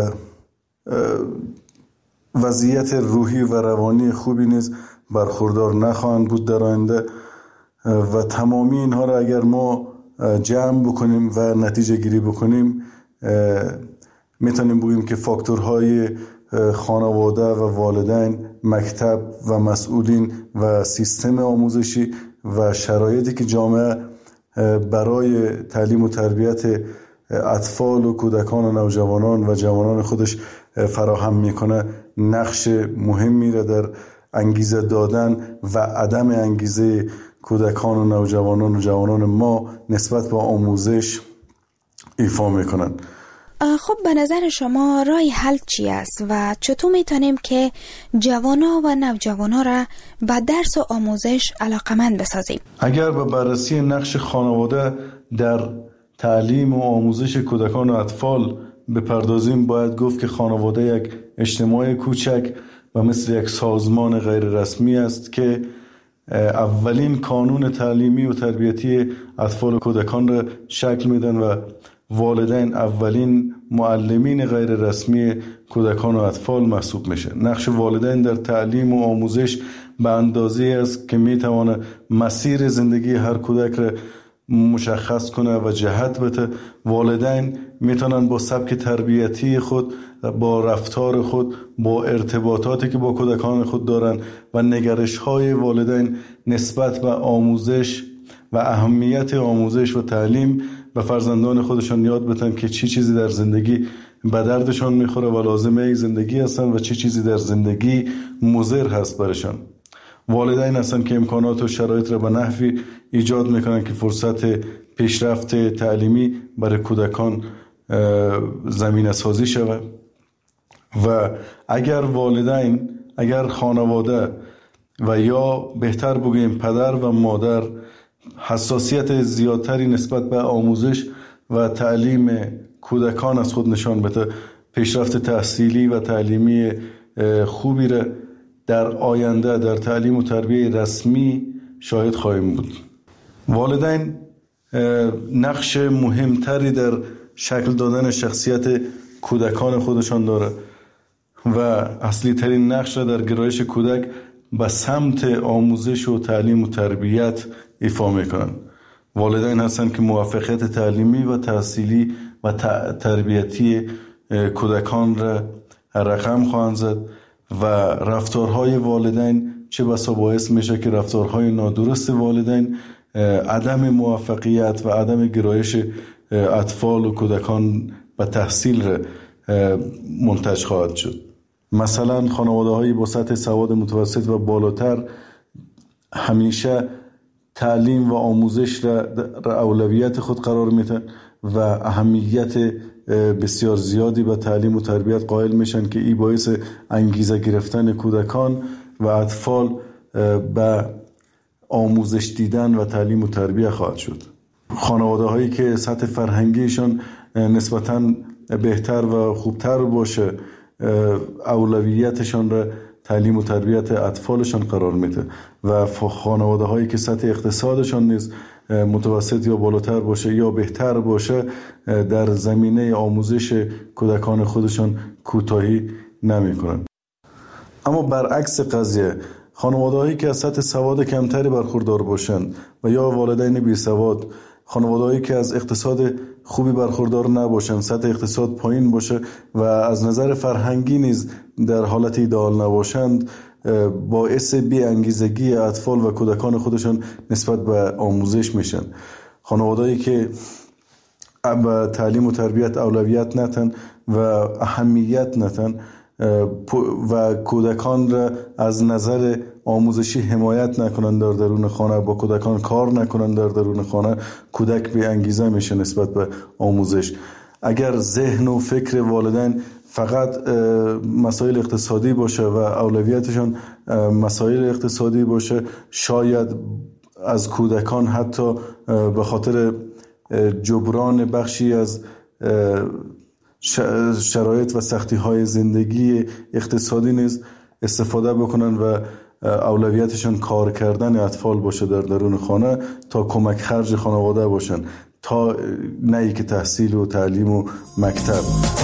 وضعیت روحی و روانی خوبی نیز برخوردار نخواهند بود در آینده. و تمامی اینها را اگر ما جمع بکنیم و نتیجه گیری بکنیم، میتونیم بگیم که فاکتورهای خانواده و والدین، مکتب و مسئولین و سیستم آموزشی و شرایطی که جامعه برای تعلیم و تربیت اطفال و کودکان و نوجوانان و جوانان خودش فراهم میکنه نقش مهمی را در انگیزه دادن و عدم انگیزه کودکان و نوجوانان و جوانان ما نسبت به آموزش ایفا میکنن.
خب به نظر شما راه حل چی است و چطور میتونیم که جوانا و نوجوانا را به درس و آموزش علاقمند بسازیم؟
اگر به بررسی نقش خانواده در تعلیم و آموزش کودکان و اطفال بپردازیم، باید گفت که خانواده یک اجتماع کوچک و مثل یک سازمان غیر رسمی است که اولین قانون تعلیمی و تربیتی اطفال و کودکان را شکل میدن و والدین اولین معلمین غیر رسمی کودکان و اطفال محسوب میشه. نقش والدین در تعلیم و آموزش به اندازه است که میتونه مسیر زندگی هر کودک را مشخص کنه و جهت بده. والدین میتونن با سبک تربیتی خود، با رفتار خود، با ارتباطاتی که با کودکان خود دارن و نگرش های والدین نسبت به آموزش و اهمیت آموزش و تعلیم به فرزندان خودشان یاد بدن که چی چیزی در زندگی به دردشان میخوره و لازمه زندگی هستن و چی چیزی در زندگی مضر هست برشان. والدین هستن که امکانات و شرایط را به نحوی ایجاد میکنن که فرصت پیشرفت تعلیمی برای کودکان زمینه سازی شود و اگر والدین، اگر خانواده و یا بهتر بگیم پدر و مادر حساسیت زیادتری نسبت به آموزش و تعلیم کودکان از خود نشان بده، پیشرفت تحصیلی و تعلیمی خوبی را در آینده در تعلیم و تربیه رسمی شاهد خواهیم بود. والدین نقش مهمتری در شکل دادن شخصیت کودکان خودشان داره و اصلی ترین نقش را در گرایش کودک به سمت آموزش و تعلیم و تربیت ایفا میکنن. والدین هستند که موفقیت تعلیمی و تحصیلی و تربیتی کودکان را رقم خواهند زد و رفتارهای والدین چه بسا باعث میشه که رفتارهای نادرست والدین عدم موفقیت و عدم گرایش اطفال و کودکان به تحصیل را منتج خواهد شد. مثلا خانواده هایی با سطح سواد متوسط و بالاتر همیشه تعلیم و آموزش را اولویت خود قرار میدن و اهمیت بسیار زیادی به تعلیم و تربیت قائل میشن که این باعث انگیزه گرفتن کودکان و اطفال به آموزش دیدن و تعلیم و تربیت خواهد شد. خانواده هایی که سطح فرهنگیشان نسبتاً بهتر و خوبتر باشه اولویتشان را تعلیم و تربیت اطفالشان قرار میده و خانواده هایی که سطح اقتصادشان نیز متوسط یا بالاتر باشه یا بهتر باشه در زمینه آموزش کودکان خودشان کوتاهی نمی کنند. اما برعکس قضیه خانواده هایی که از سطح سواد کمتری برخوردار باشند و یا والدین بی سواد، خانواده هایی که از اقتصاد خوبی برخوردار نباشند، سطح اقتصاد پایین باشه و از نظر فرهنگی نیز در حالت ایدئال نباشند، باعث بی انگیزگی اطفال و کودکان خودشان نسبت به آموزش میشن. خانواده‌ای که به تعلیم و تربیت اولویت نتن و اهمیت نتن و کودکان را از نظر آموزشی حمایت نکنند در درون خانه، با کودکان کار نکنند در درون خانه، کودک بی انگیزه میشه نسبت به آموزش. اگر ذهن و فکر والدین فقط مسائل اقتصادی باشه و اولویتشان مسائل اقتصادی باشه، شاید از کودکان حتی به خاطر جبران بخشی از شرایط و سختی های زندگی اقتصادی نیز استفاده بکنن و اولویتشان کار کردن اطفال باشه در درون خانه تا کمک خرج خانواده باشن، تا نه ای که تحصیل و تعلیم و مکتب.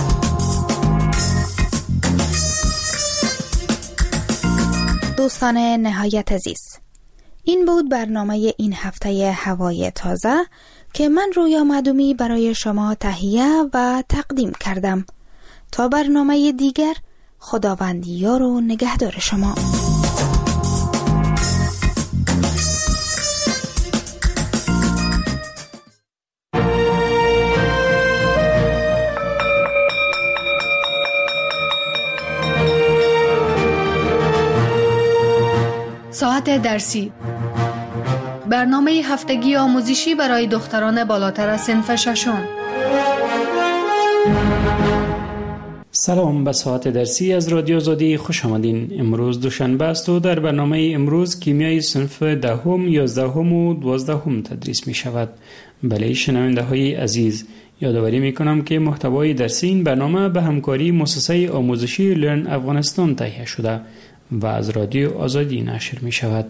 دوستان نهایت عزیز، این بود برنامه این هفته هوای تازه که من رویا معدومی برای شما تهیه و تقدیم کردم. تا برنامه دیگر، خداوند یار و نگهدار شما.
ساعت درسی، برنامه هفتگی آموزشی برای دختران بالاتر از صنف ششم.
سلام، به ساعت درسی از رادیو آزادی خوش آمدین. امروز دوشنبه است و در برنامه امروز کیمیای صنف دهم، یازدهم و دوازدهم تدریس می شود. بله شنونده های عزیز، یادآوری می کنم که محتوای درسی این برنامه به همکاری مؤسسه آموزشی لرن افغانستان تهیه شده و از رادیو آزادی نشر می شود.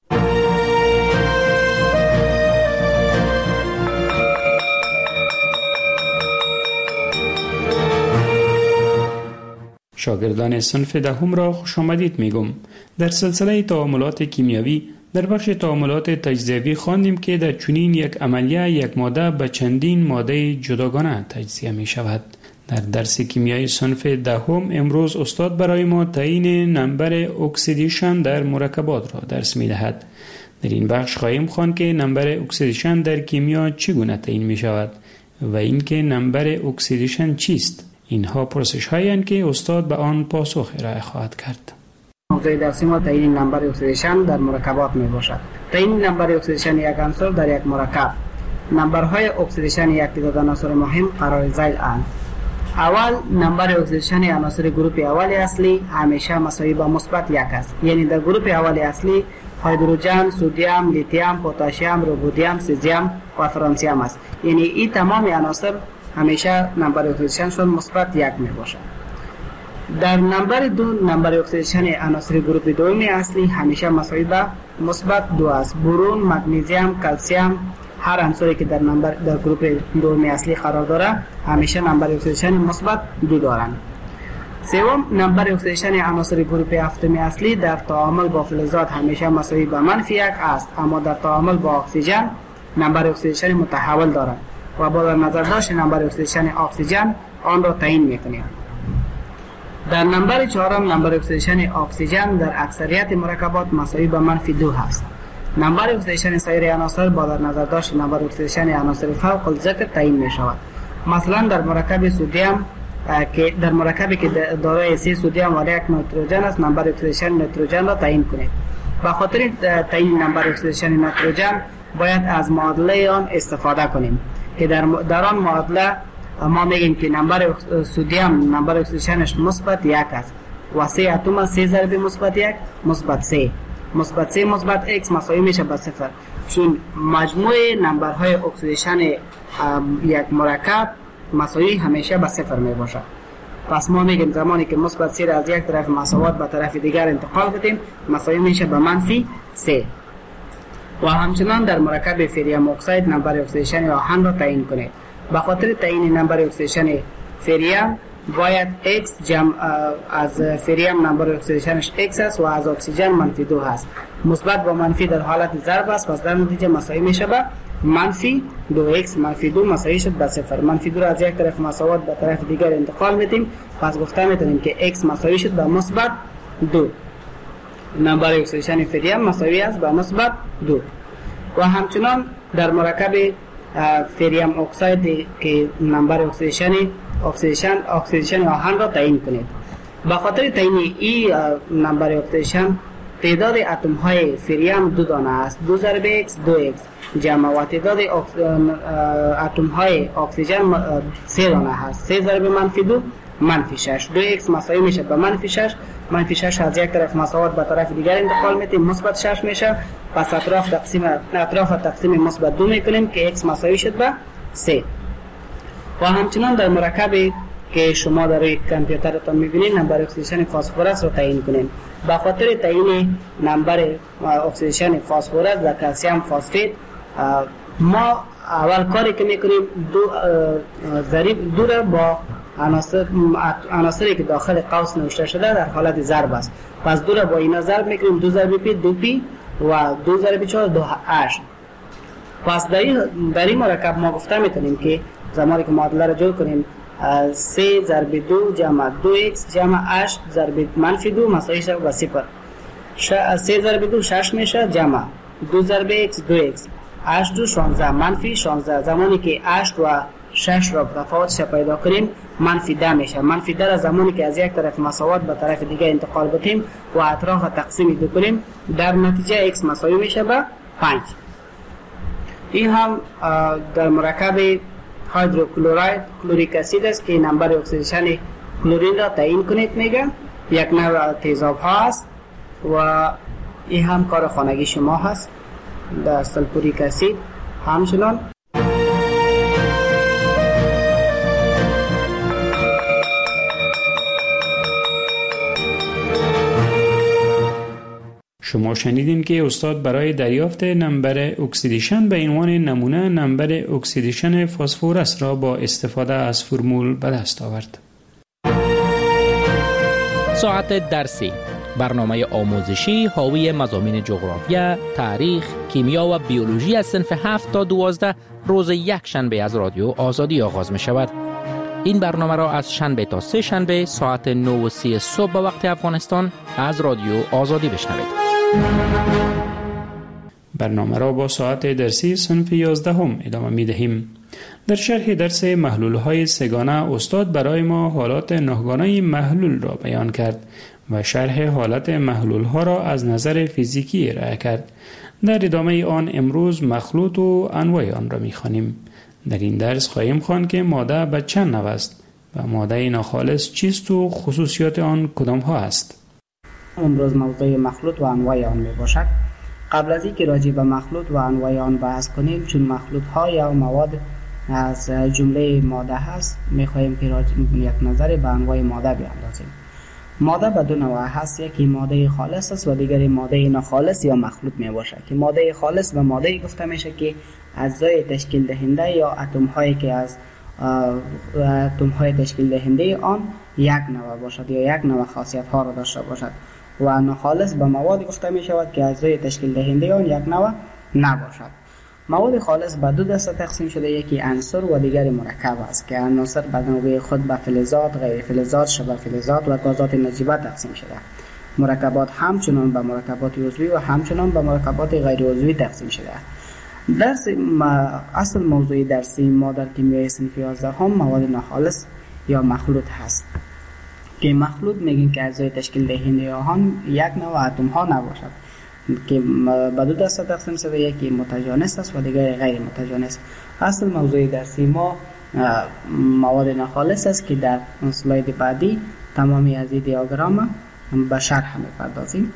شاگردان صنف دهم را خوش آمدید میگم. در سلسله تعاملات کیمیایی در بخش تعاملات تجزیوی خواندیم که در چنین یک عملیه یک ماده به چندین ماده جداگانه تجزیه می شود. در درس کیمیای صنف دهم امروز استاد برای ما تعیین نمبر اکسیدیشن در مرکبات را درس می دهد. در این بخش خواهیم خواند که نمبر اکسیدیشن در کیمیا چگونه تعیین می شود و اینکه نمبر اکسیدیشن چیست. اینها پرسش هایی که استاد به آن پاسخ ارائه خواهد کرد.
موضوع درسی ما تعیین نمبر اکسیدیشن در مرکبات می باشد. تعیین نمبر اکسیدیشن یک عنصر در یک مرکب. نمبرهای اکسیدیشن یک تعداد عناصر مهم قرار ذیل اند. اول نمبر اکسیدیشن عناصر گروپ اول اصلی همیشه مساوی با مثبت یک است. یعنی در گروپ اول اصلی هیدروژن، سدیم، لیتیم، پتاسیم، رودیم، سزیم و فرانسیم است. یعنی این تمام عناصر همیشه نمبر اکسیدیشنشون مثبت یک می باشد. در نمبر دو نمبر اکسیدیشن عناصر گروپ دوم اصلی همیشه مساوی با مثبت دو است. برون، مگنیزیم، کلسیم، هر عنصری که در نمبر در گروپ دوم اصلی قرار داره همیشه نمبر اکسیدیشن مثبت دو دارند. سوم نمبر اکسیدیشن عناصر گروپ هفتم اصلی در تعامل با فلزات همیشه مساوی با منفی یک است، اما در تعامل با اکسیژن نمبر اکسیدیشن متحول دارد و با در نظر داشت نمبر اکسیدیشن اکسیژن آن را تعیین میکنیم. در نمبر چهارم نمبر اکسیدیشن اکسیژن در اکثریت مرکبات مساوی با منفی دو هست. نمبر اکسیدیشن سایر عناصر با در نظر داشت نمبر اکسیدیشن عناصر فوق الذکر تعیین می شود. مثلا در مرکب سدیم که در مرکبی که دارای سه سدیم و یک نیتروژن است نمبر اکسیدیشن نیتروژن را تعیین کنید. به خاطر تعیین نمبر اکسیدیشن نیتروژن باید از معادله آن استفاده کنیم که در در آن معادله ما میگیم که نمبر سدیم نمبر اکسیدیشنش مثبت یک است و سه اتم سه ضرب مثبت یک مثبت سه مثبت سه مثبت x مساوی میشه به صفر، چون مجموع نمبرهای اکسیدیشن یک مرکب مساوی همیشه به صفر می باشد. پس ما میگیم زمانی که مثبت سه را از یک طرف مساوات به طرف دیگر انتقال بدیم مساوی میشه به منفی سه. و همچنان در مرکب فریم اکساید نمبر اکسیدیشن آهن را تعیین کنید. به خاطر تعیین نمبر اکسیدیشن فریم باید x جمع از فریم نمبر اکسیدیشنش x است و از اکسیژن منفی دو هست. مثبت با منفی در حالت ضرب است، پس در نتیجه مساوی میشه به منفی دو x منفی دو مساوی شد به صفر. منفی دو را از یک طرف مساوات به طرف دیگر انتقال میدیم، پس گفته میتونیم که x مساوی شد به مثبت دو. نمبر اکسیدیشن فریم مساوی است به مثبت دو. و همچنان در مرکب فریم اکساید که نمبر اکسیدیشن اکسیدیشن اکسیدیشن آهن را تعیین کنید. به خاطر تعیین این نمبر اکسیدیشن تعداد اتم های فریم دو دانه است. دو ضرب x دو x جمع و تعداد اتم های اکسیژن سه دانه هست. سه ضرب منفی دو منفی شش. دو x مساوی میشه به منفی شش. منفی شش از یک طرف مساوات به طرف دیگر انتقال میدیم مثبت شش میشه. پس اطراف تقسیم اطراف تقسیم مثبت دو میکنیم که x مساوی شد به سه. و همچنان در مرکبی که شما در کامپیوترتان میبینید نمبر اکسیدیشن فسفرس رو تعیین کنیم. به خاطر تعیین نمبر اکسیدیشن فسفرس در کلسیم فسفید ما اول کاری که میکنیم دو ضریب دو را با عناصر عناصری که داخل قوس نوشته شده در حالت ضرب است. پس دو را با اینا ضرب میکنیم. دو ضرب پی دو پی و دو ضرب چهار دو هشت. پس در این در این مرکب ما گفته میتونیم که زمانی که معادله را جور کنیم سه ضرب دو جمع دو x جمع هشت ضرب منفی دو مساوی شد به صفر. سه ضرب دو شش میشه جمع دو ضرب x دو x هشت دو شانزده منفی شانزده. زمانی که هشت و شش را تفاوتش پیدا کنیم منفی ده میشه. منفی ده را زمانی که از یک طرف مساوات به طرف دیگه انتقال بدیم و اطراف تقسیم دو کنیم در نتیجه x مساوی میشه به پنج. این هم در مرکب هیدروکلوراید کلوریک اسید است که نمبر اکسیدیشن کلورین را تعیین کنید میگه. یک نوع تیزاب ها است و این هم کار خانگی شما هست در سلفوریک اسید. همچنان
شما شنیدین که استاد برای دریافت نمبر اکسیدیشن به عنوان نمونه نمبر اکسیدیشن فسفرس را با استفاده از فرمول به دست آورد.
ساعت درسی، برنامه آموزشی حاوی مضامین جغرافیا، تاریخ، کیمیا و بیولوژی از صنف هفت تا دوازده روز یک شنبه از رادیو آزادی آغاز می شود. این برنامه را از شنبه تا سه شنبه ساعت نه و سی صبح به وقت افغانستان از رادیو آزادی بشنوید.
برنامه را با ساعت درسی صنف یازده هم ادامه می دهیم. در شرح درس محلول های سگانه استاد برای ما حالات نهگانه محلول را بیان کرد و شرح حالت محلول ها را از نظر فیزیکی ارائه کرد. در ادامه آن امروز مخلوط و انواع آن را می خوانیم. در این درس خواهیم خواند که ماده به چند نوع است و ماده ناخالص چیست و خصوصیات آن کدام ها است.
امروز موضوع مخلوط و انواع آن می باشد. قبل از اینکه راجع به مخلوط و انواع آن بحث کنیم، چون مخلوط ها یا مواد از جمله ماده هست، می خواهیم که راجع یک نظر به انواع ماده بیاندازیم. ماده به دو نوع هست، یکی ماده خالص است و دیگری ماده ناخالص یا مخلوط می باشد. که ماده خالص به ماده گفته میشه که اجزای تشکیل دهنده یا اتم هایی که از اتم های تشکیل دهنده آن یک نوع باشد یا یک نوع خاصیت ها را داشته باشد. و ناخالص به مواد گفته می شود که اجزای تشکیل دهنده آن یک نوع نباشد. مواد خالص به دو دسته تقسیم شده، یکی عنصر و دیگری مرکب است که عناصر به نوبه خود به فلزات، غیر فلزات، شبه فلزات و گازات نجیبه تقسیم شده. مرکبات همچنان به مرکبات عضوی و همچنان به مرکبات غیر عضوی تقسیم شده. درس اصل موضوع درسی ما در کیمیای صنف یازده هم مواد ناخالص یا مخلوط هست. که مخلوط میگیم که اجزای تشکیل دهنده آن یک نوع اتم ها نباشد، که به دو دسته تقسیم شده، یکی متجانس است و دیگری غیر متجانس. اصل موضوع درسی ما مواد ناخالص است که در اسلاید بعدی تمامی از این دیاگرام به شرح میپردازیم.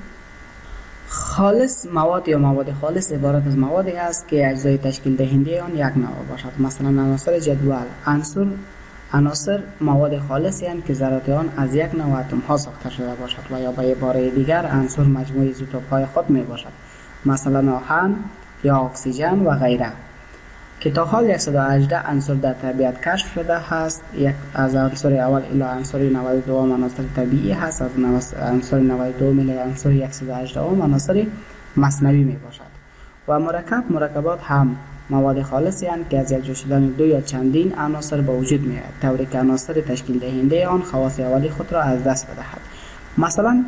خالص مواد یا مواد خالص عبارت از موادی است که اجزای تشکیل دهنده آن یک نوع باشد. مثلا عناصر جدول، عنصر عناصر مواد خالصی هستند که ذرات آن از یک نوع اتم ها ساخته شده باشد و یا به عباره دیگر عنصر مجموعه ایزوتوپ های خود می باشد، مثلا آهن یا اکسیژن و غیره. که تا حال صد و هجده عنصر در طبیعت کشف شده است. یک از عنصر اول الی عنصر نود و دو عناصر طبیعی هست، از عنصر نود و دو الی عنصر صد و هجده عناصر مصنوعی می باشد. و مرکب مرکبات هم مواد خالصی هستند که از یک جا شدن دو یا چندین عناصر به وجود می آید، طوری که عناصر تشکیل دهنده آن خواص اولی خود را از دست بدهد. مثلا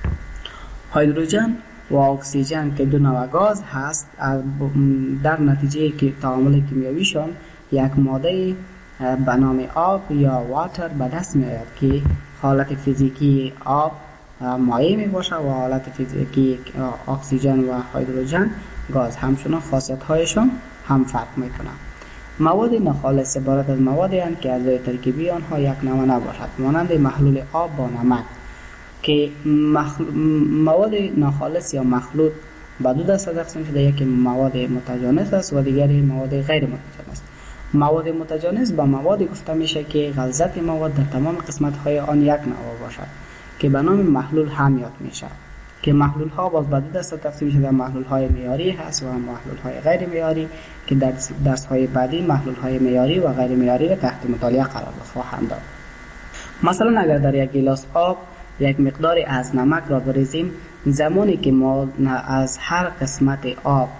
هیدروژن و اکسیژن که دو نوع گاز هست، در نتیجه که تعامل کیمیاییشان یک ماده به نام آب یا واتر به دست می آید که حالت فیزیکی آب مایع می باشد و حالت فیزیکی اکسیژن و هیدروژن گاز. همچنان خاصیت هایشان هم فرق می کنند. مواد ناخالص عبارت از موادی هستند که اجزای ترکیبی آنها یک نوع نباشد، مانند محلول آب با نمک. که مخل... مواد ناخالص یا مخلوط به دو دسته تقسیم شده، یکی مواد متجانس است و دیگری مواد غیر متجانس. مواد متجانس به موادی گفته میشه که غلظت مواد در تمام قسمت های آن یک نوع باشد که به نام محلول هم یاد میشه. که محلول ها باز به دو دسته تقسیم شده، محلول های معیاری هست و محلول های غیر معیاری که در درس های بعدی محلول های معیاری و غیر معیاری را تحت مطالعه قرار خواهند داد. مثلا اگر در یک گیلاس آب یک مقداری از نمک را بریزیم، زمانی که ما از هر قسمت آب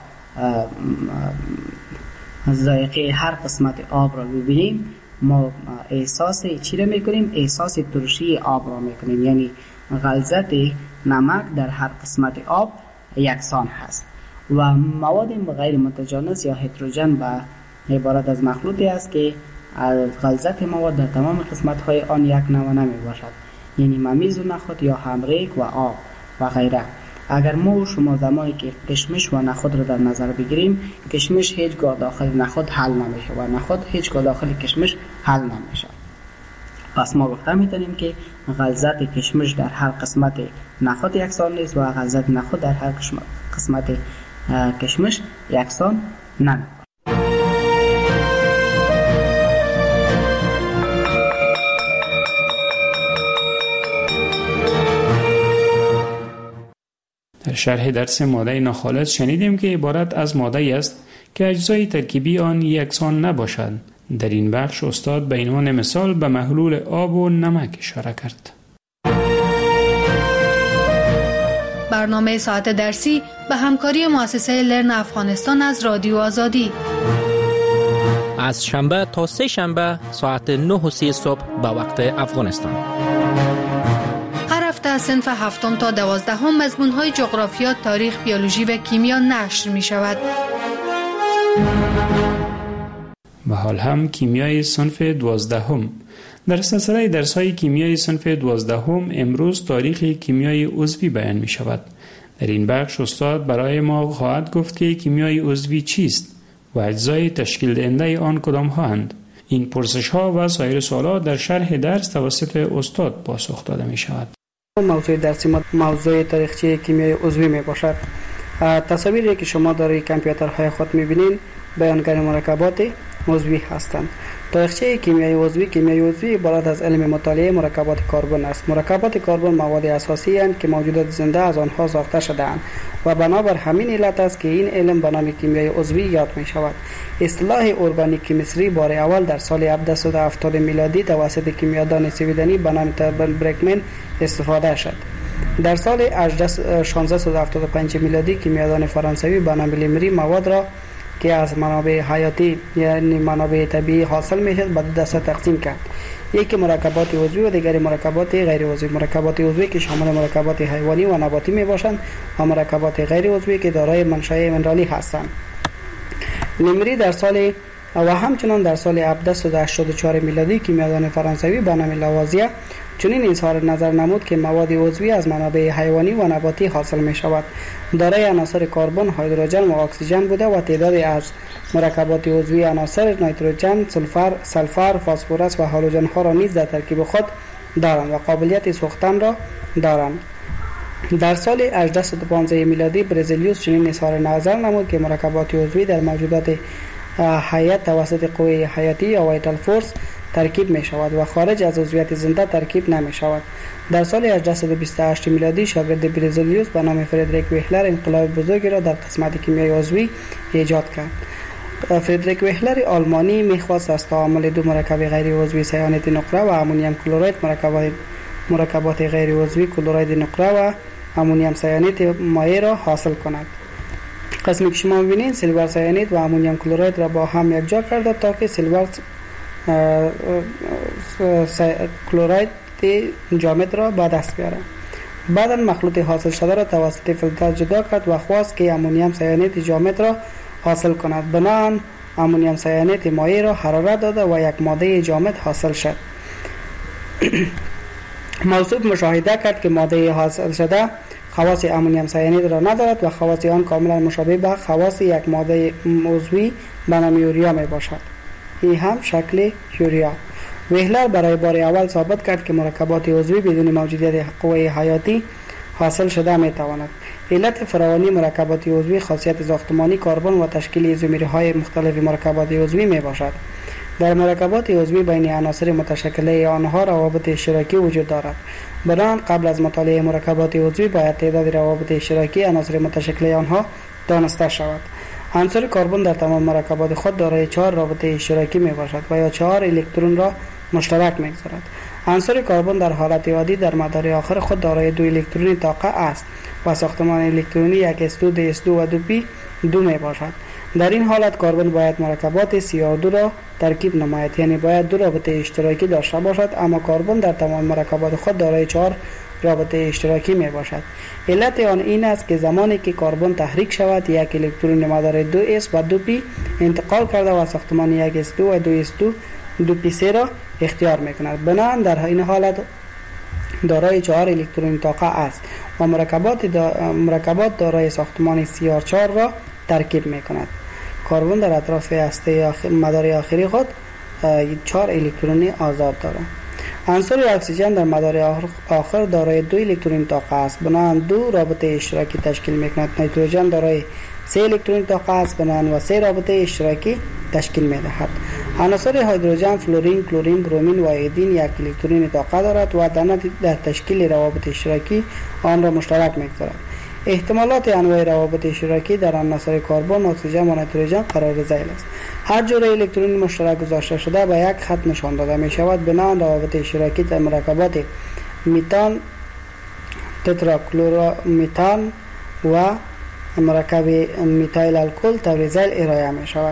ذائقه هر قسمت آب را ببینیم، ما احساس چی را میکنیم؟ احساس ترشی آب را میکنیم. یعنی غلظت نمک در هر قسمت آب یکسان هست. و مواد غیر متجانس یا هتروژن به عبارت از مخلوطی است که غلظت مواد در تمام قسمت های آن یک نوع نمی باشد، یعنی ممیز و نخود یا همریک و آب و غیره. اگر ما و شما زمانی که کشمش و نخود را در نظر بگیریم، کشمش هیچگاه داخل نخود حل نمیشه و نخود هیچگاه داخل کشمش حل نمیشه. پس ما گفته میتونیم که غلظت کشمش در هر قسمت نخود یکسان نیست و غلظت نخود در هر قسمت کشمش یکسان نه.
در شرح درس ماده ناخالص شنیدیم که عبارت از ماده است که اجزای ترکیبی آن یکسان نباشد. در این بخش استاد به عنوان مثال به محلول آب و نمک اشاره کرد.
برنامه ساعت درسی به همکاری مؤسسه لرن افغانستان از رادیو آزادی.
از شنبه تا سه شنبه ساعت نه و سی صبح به وقت افغانستان.
هر هفته از صنف هفتم تا دوازدهم مضمون‌های جغرافیا، تاریخ، بیولوژی و کیمیا نشر می شود.
و حال هم کیمیای صنف دوازدهم. در سلسله درس‌های کیمیای صنف دوازدهم امروز تاریخ کیمیای عضوی بیان می شود. در این بخش استاد برای ما خواهد گفت که کیمیای عضوی چیست و اجزای تشکیل دهنده آن کدام هستند. این پرسش ها و سایر سوالات در شرح درس توسط استاد پاسخ داده می شود.
موضوع درسی ما موضوع تاریخچه کیمیای عضوی می باشد. تصاویری که شما در کامپیوترهای خود می بینید بیانگر مرکبات عضوی هستند. تاریخچه کیمیای عضوی کیمیای عضوی عبارت از علم مطالعه مرکبات کربن است. مرکبات کربن مواد اساسی اند که موجودات زنده از آنها ساخته شده‌اند و بنابر همین علت است که این علم به نام کیمیای عضوی یاد می شود. اصطلاح ارگانیک مصری بار اول در سال هفتصد و هفتاد میلادی توسط کیمیادان سویدنی به نام تربن برکمن استفاده شد. در سال شانزده و هفتاد و پنج میلادی کیمیادان فرانسوی به نام لیمری مواد را که از منابع حیاتی یعنی منابع طبیعی حاصل میشد به دو دسته تقسیم کرد. یکی مرکبات عضوی و دیگری مرکبات غیر عضوی. مرکبات عضوی که شامل مرکبات حیوانی و نباتی می باشند و مرکبات غیر عضوی که دارای منشأ منرالی هستند. لیمری در سال و همچنان در سال هفتصد و هشتاد و چهار میلادی کیمیادان فرانسوی به نام لاوازیه چنین اظهار نظر نمود که مواد عضوی از منابع حیوانی و نباتی حاصل می شود. دارای عناصر کربن، هیدروژن و اکسیژن بوده و تعدادی از مرکبات عضوی عناصر نیتروژن، سولفر، سلفر، فسفرس و هالوژن ها را نیز در ترکیب خود دارند و قابلیت سوختن را دارند. در سال هجده و پانزده میلادی برزیلیوس چنین اظهار نظر نمود که مرکبات عضوی در موجودات حیات توسط قوه حیاتی یا وایتال فورس ترکیب می شود و خارج از عضویت زنده ترکیب نمی شود. در سال هجده و بیست و هشت میلادی شاگرد برزیلیوس به نام فردریک وهلر انقلاب بزرگی را در قسمت کیمیای عضوی ایجاد کرد. فردریک وهلر آلمانی می‌خواست از تعامل دو مرکب غیر عضوی سیانید نقره و امونیم کلراید مرکبات مرکبات غیر عضوی کلراید نقره و امونیم سیانید مایع را حاصل کند. قسمی که شما می‌بینید سیلور سیانید و امونیم کلراید را با هم یکجا کرده تا که سیلور کلراید جامد را به دست بیارند. بعدا مخلوط حاصل شده را توسط فیلتر جدا کرد و خواست که امونیم سیانید جامد را حاصل کند. بنابراین امونیم سیانید مایع را حرارت داده و یک ماده جامد حاصل شد. موصوف مشاهده کرد که ماده حاصل شده خواص امونیم سیانید را ندارد و خواص آن کاملا مشابه به خواص یک ماده عضوی به نام یوریا می باشد. این هم شکل یوریا. وهلر برای بار اول ثابت کرد که مرکبات عضوی بدون موجودیت قوه حیاتی حاصل شده می تواند. علت فراوانی مرکبات عضوی خاصیت ساختمانی کربن و تشکیل ایزومرهای مختلف مرکبات عضوی می باشد. در مرکبات عضوی بین عناصر متشکله آنها روابط اشتراکی وجود دارد. بنابراین قبل از مطالعه مرکبات عضوی باید تعداد روابط اشتراکی عناصر متشکله آنها دانسته شود. عنصر کربن در تمام مرکبات خود دارای چهار رابطه اشتراکی می باشد و یا چهار الکترون را مشترک می‌گذارد. عنصر کربن در حالت عادی در مدار آخر خود دارای دو الکترونی طاقه است و ساختمان الکترونی یک اس دو، دی اس دو و دو پی دو می باشد. در این حالت کربن باید مرکبات سی او دو را ترکیب نماید، یعنی باید دو رابطه اشتراکی داشته باشد، اما کربن در تمام مرکبات خود دارای چهار رابطه اشتراکی می باشد. علت آن این است که زمانی که کربن تحریک شود یک الکترون مدار دو اس و دو پی انتقال کرده و ساختمان یک اس دو و دو اس دو دو پی سه را اختیار می کند. بنابراین در این حالت دارای چهار الکترون طاقه است و مرکبات دا مرکبات دارای ساختمان سی آر چهار را ترکیب می کند. کربن در اطراف هسته آخر مدار آخری خود چهار الکترون آزاد دارد. عنصر اکسیژن در مدار آخر دارای دو الکترون طاقه است، بنابراین دو رابطه اشتراکی تشکیل میکند. نیتروژن دارای سه الکترون طاقه است، بنابراین و سه رابطه اشتراکی تشکیل میدهد. عناصر هیدروژن فلورین، کلورین، برومین و ایودین یک الکترون طاقه دارد و در تشکیل روابط اشتراکی آن را مشترک میگذارد. احتمالات انواع روابط اشتراکی در عناصر کربن، اکسیژن و نیتروژن قرار ذیل است. هر جور الکترون مشترک گذاشته شده به یک خط نشان داده می شود. بنابراین روابط اشتراکی در مرکبات میتان، تتراکلورومیتان و مرکب میتایل الکل طور ذیل ارائه می شود.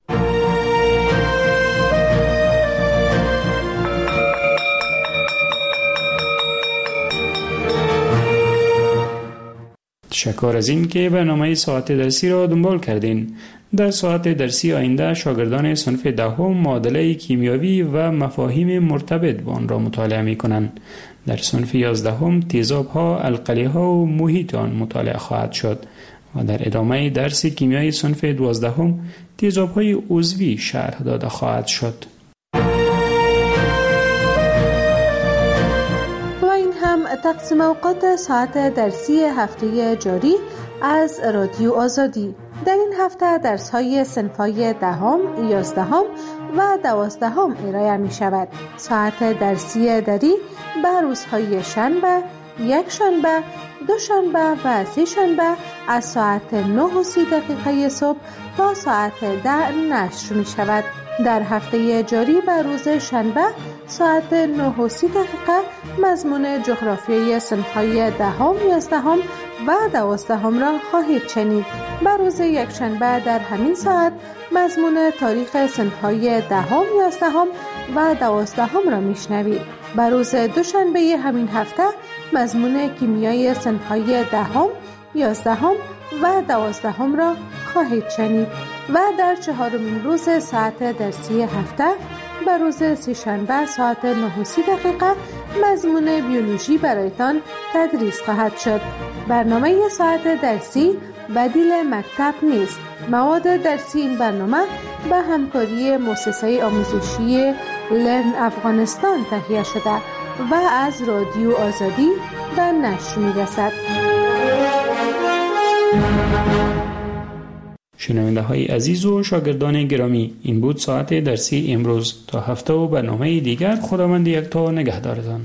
تشکر از این که برنامه ساعت درسی را دنبال کردین. در ساعت درسی آینده شاگردان صنف دهم معادله کیمیاوی و مفاهیم مرتبط با آن را مطالعه می کنند. در صنف یازدهم تیزاب ها، القلی ها و محیط آن مطالعه خواهد شد و در ادامه درس کیمیای صنف دوازدهم تیزاب های عضوی شرح داده خواهد شد.
تقسیم اوقات ساعت درسی هفته جاری از رادیو آزادی. در این هفته درس های صنف‌های دهم، یازدهم و دوازدهم ارائه می شود. ساعت درسی دری به روزهای شنبه، یک شنبه، دو شنبه و سه شنبه از ساعت نه و سی دقیقه صبح تا ساعت ده نشر می شود. در هفته جاری به روز شنبه ساعت نه و سی دقیقه مضمون جغرافیای صنف‌های دهم، یازدهم و دوازدهم را خواهید شنید. به روز یکشنبه در همین ساعت مضمون تاریخ صنف‌های دهم، یازدهم و دوازدهم را میشنوید. به روز دوشنبه همین هفته مضمون کیمیای صنف‌های دهم، یازدهم و دوازدهم را خواهید شنید و در چهارمین روز ساعت درسی هفته به روز سه‌شنبه ساعت نه و سی دقیقه مضمون بیولوژی برایتان تدریس خواهد شد. برنامه ساعت درسی بدیل مکتب نیست. مواد درسی این برنامه به همکاری مؤسسه آموزشی لرن افغانستان تهیه شده و از رادیو آزادی به نشر می‌رسد.
شنونده های عزیز و شاگردان گرامی، این بود ساعت درسی امروز. تا هفته و برنامه دیگر خداوند یکتا نگهدارتان.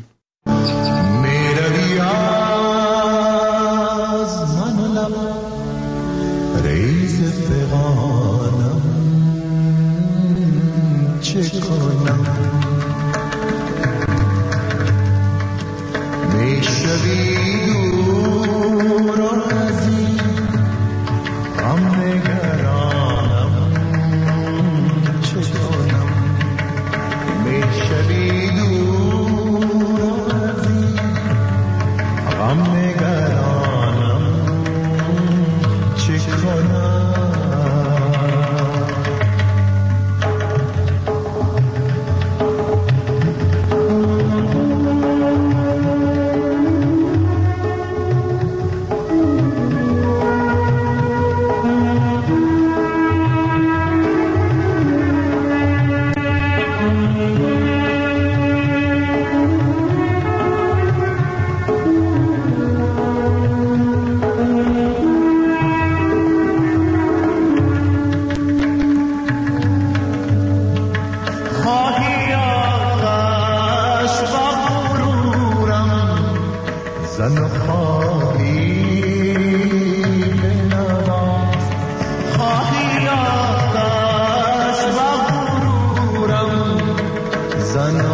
Sun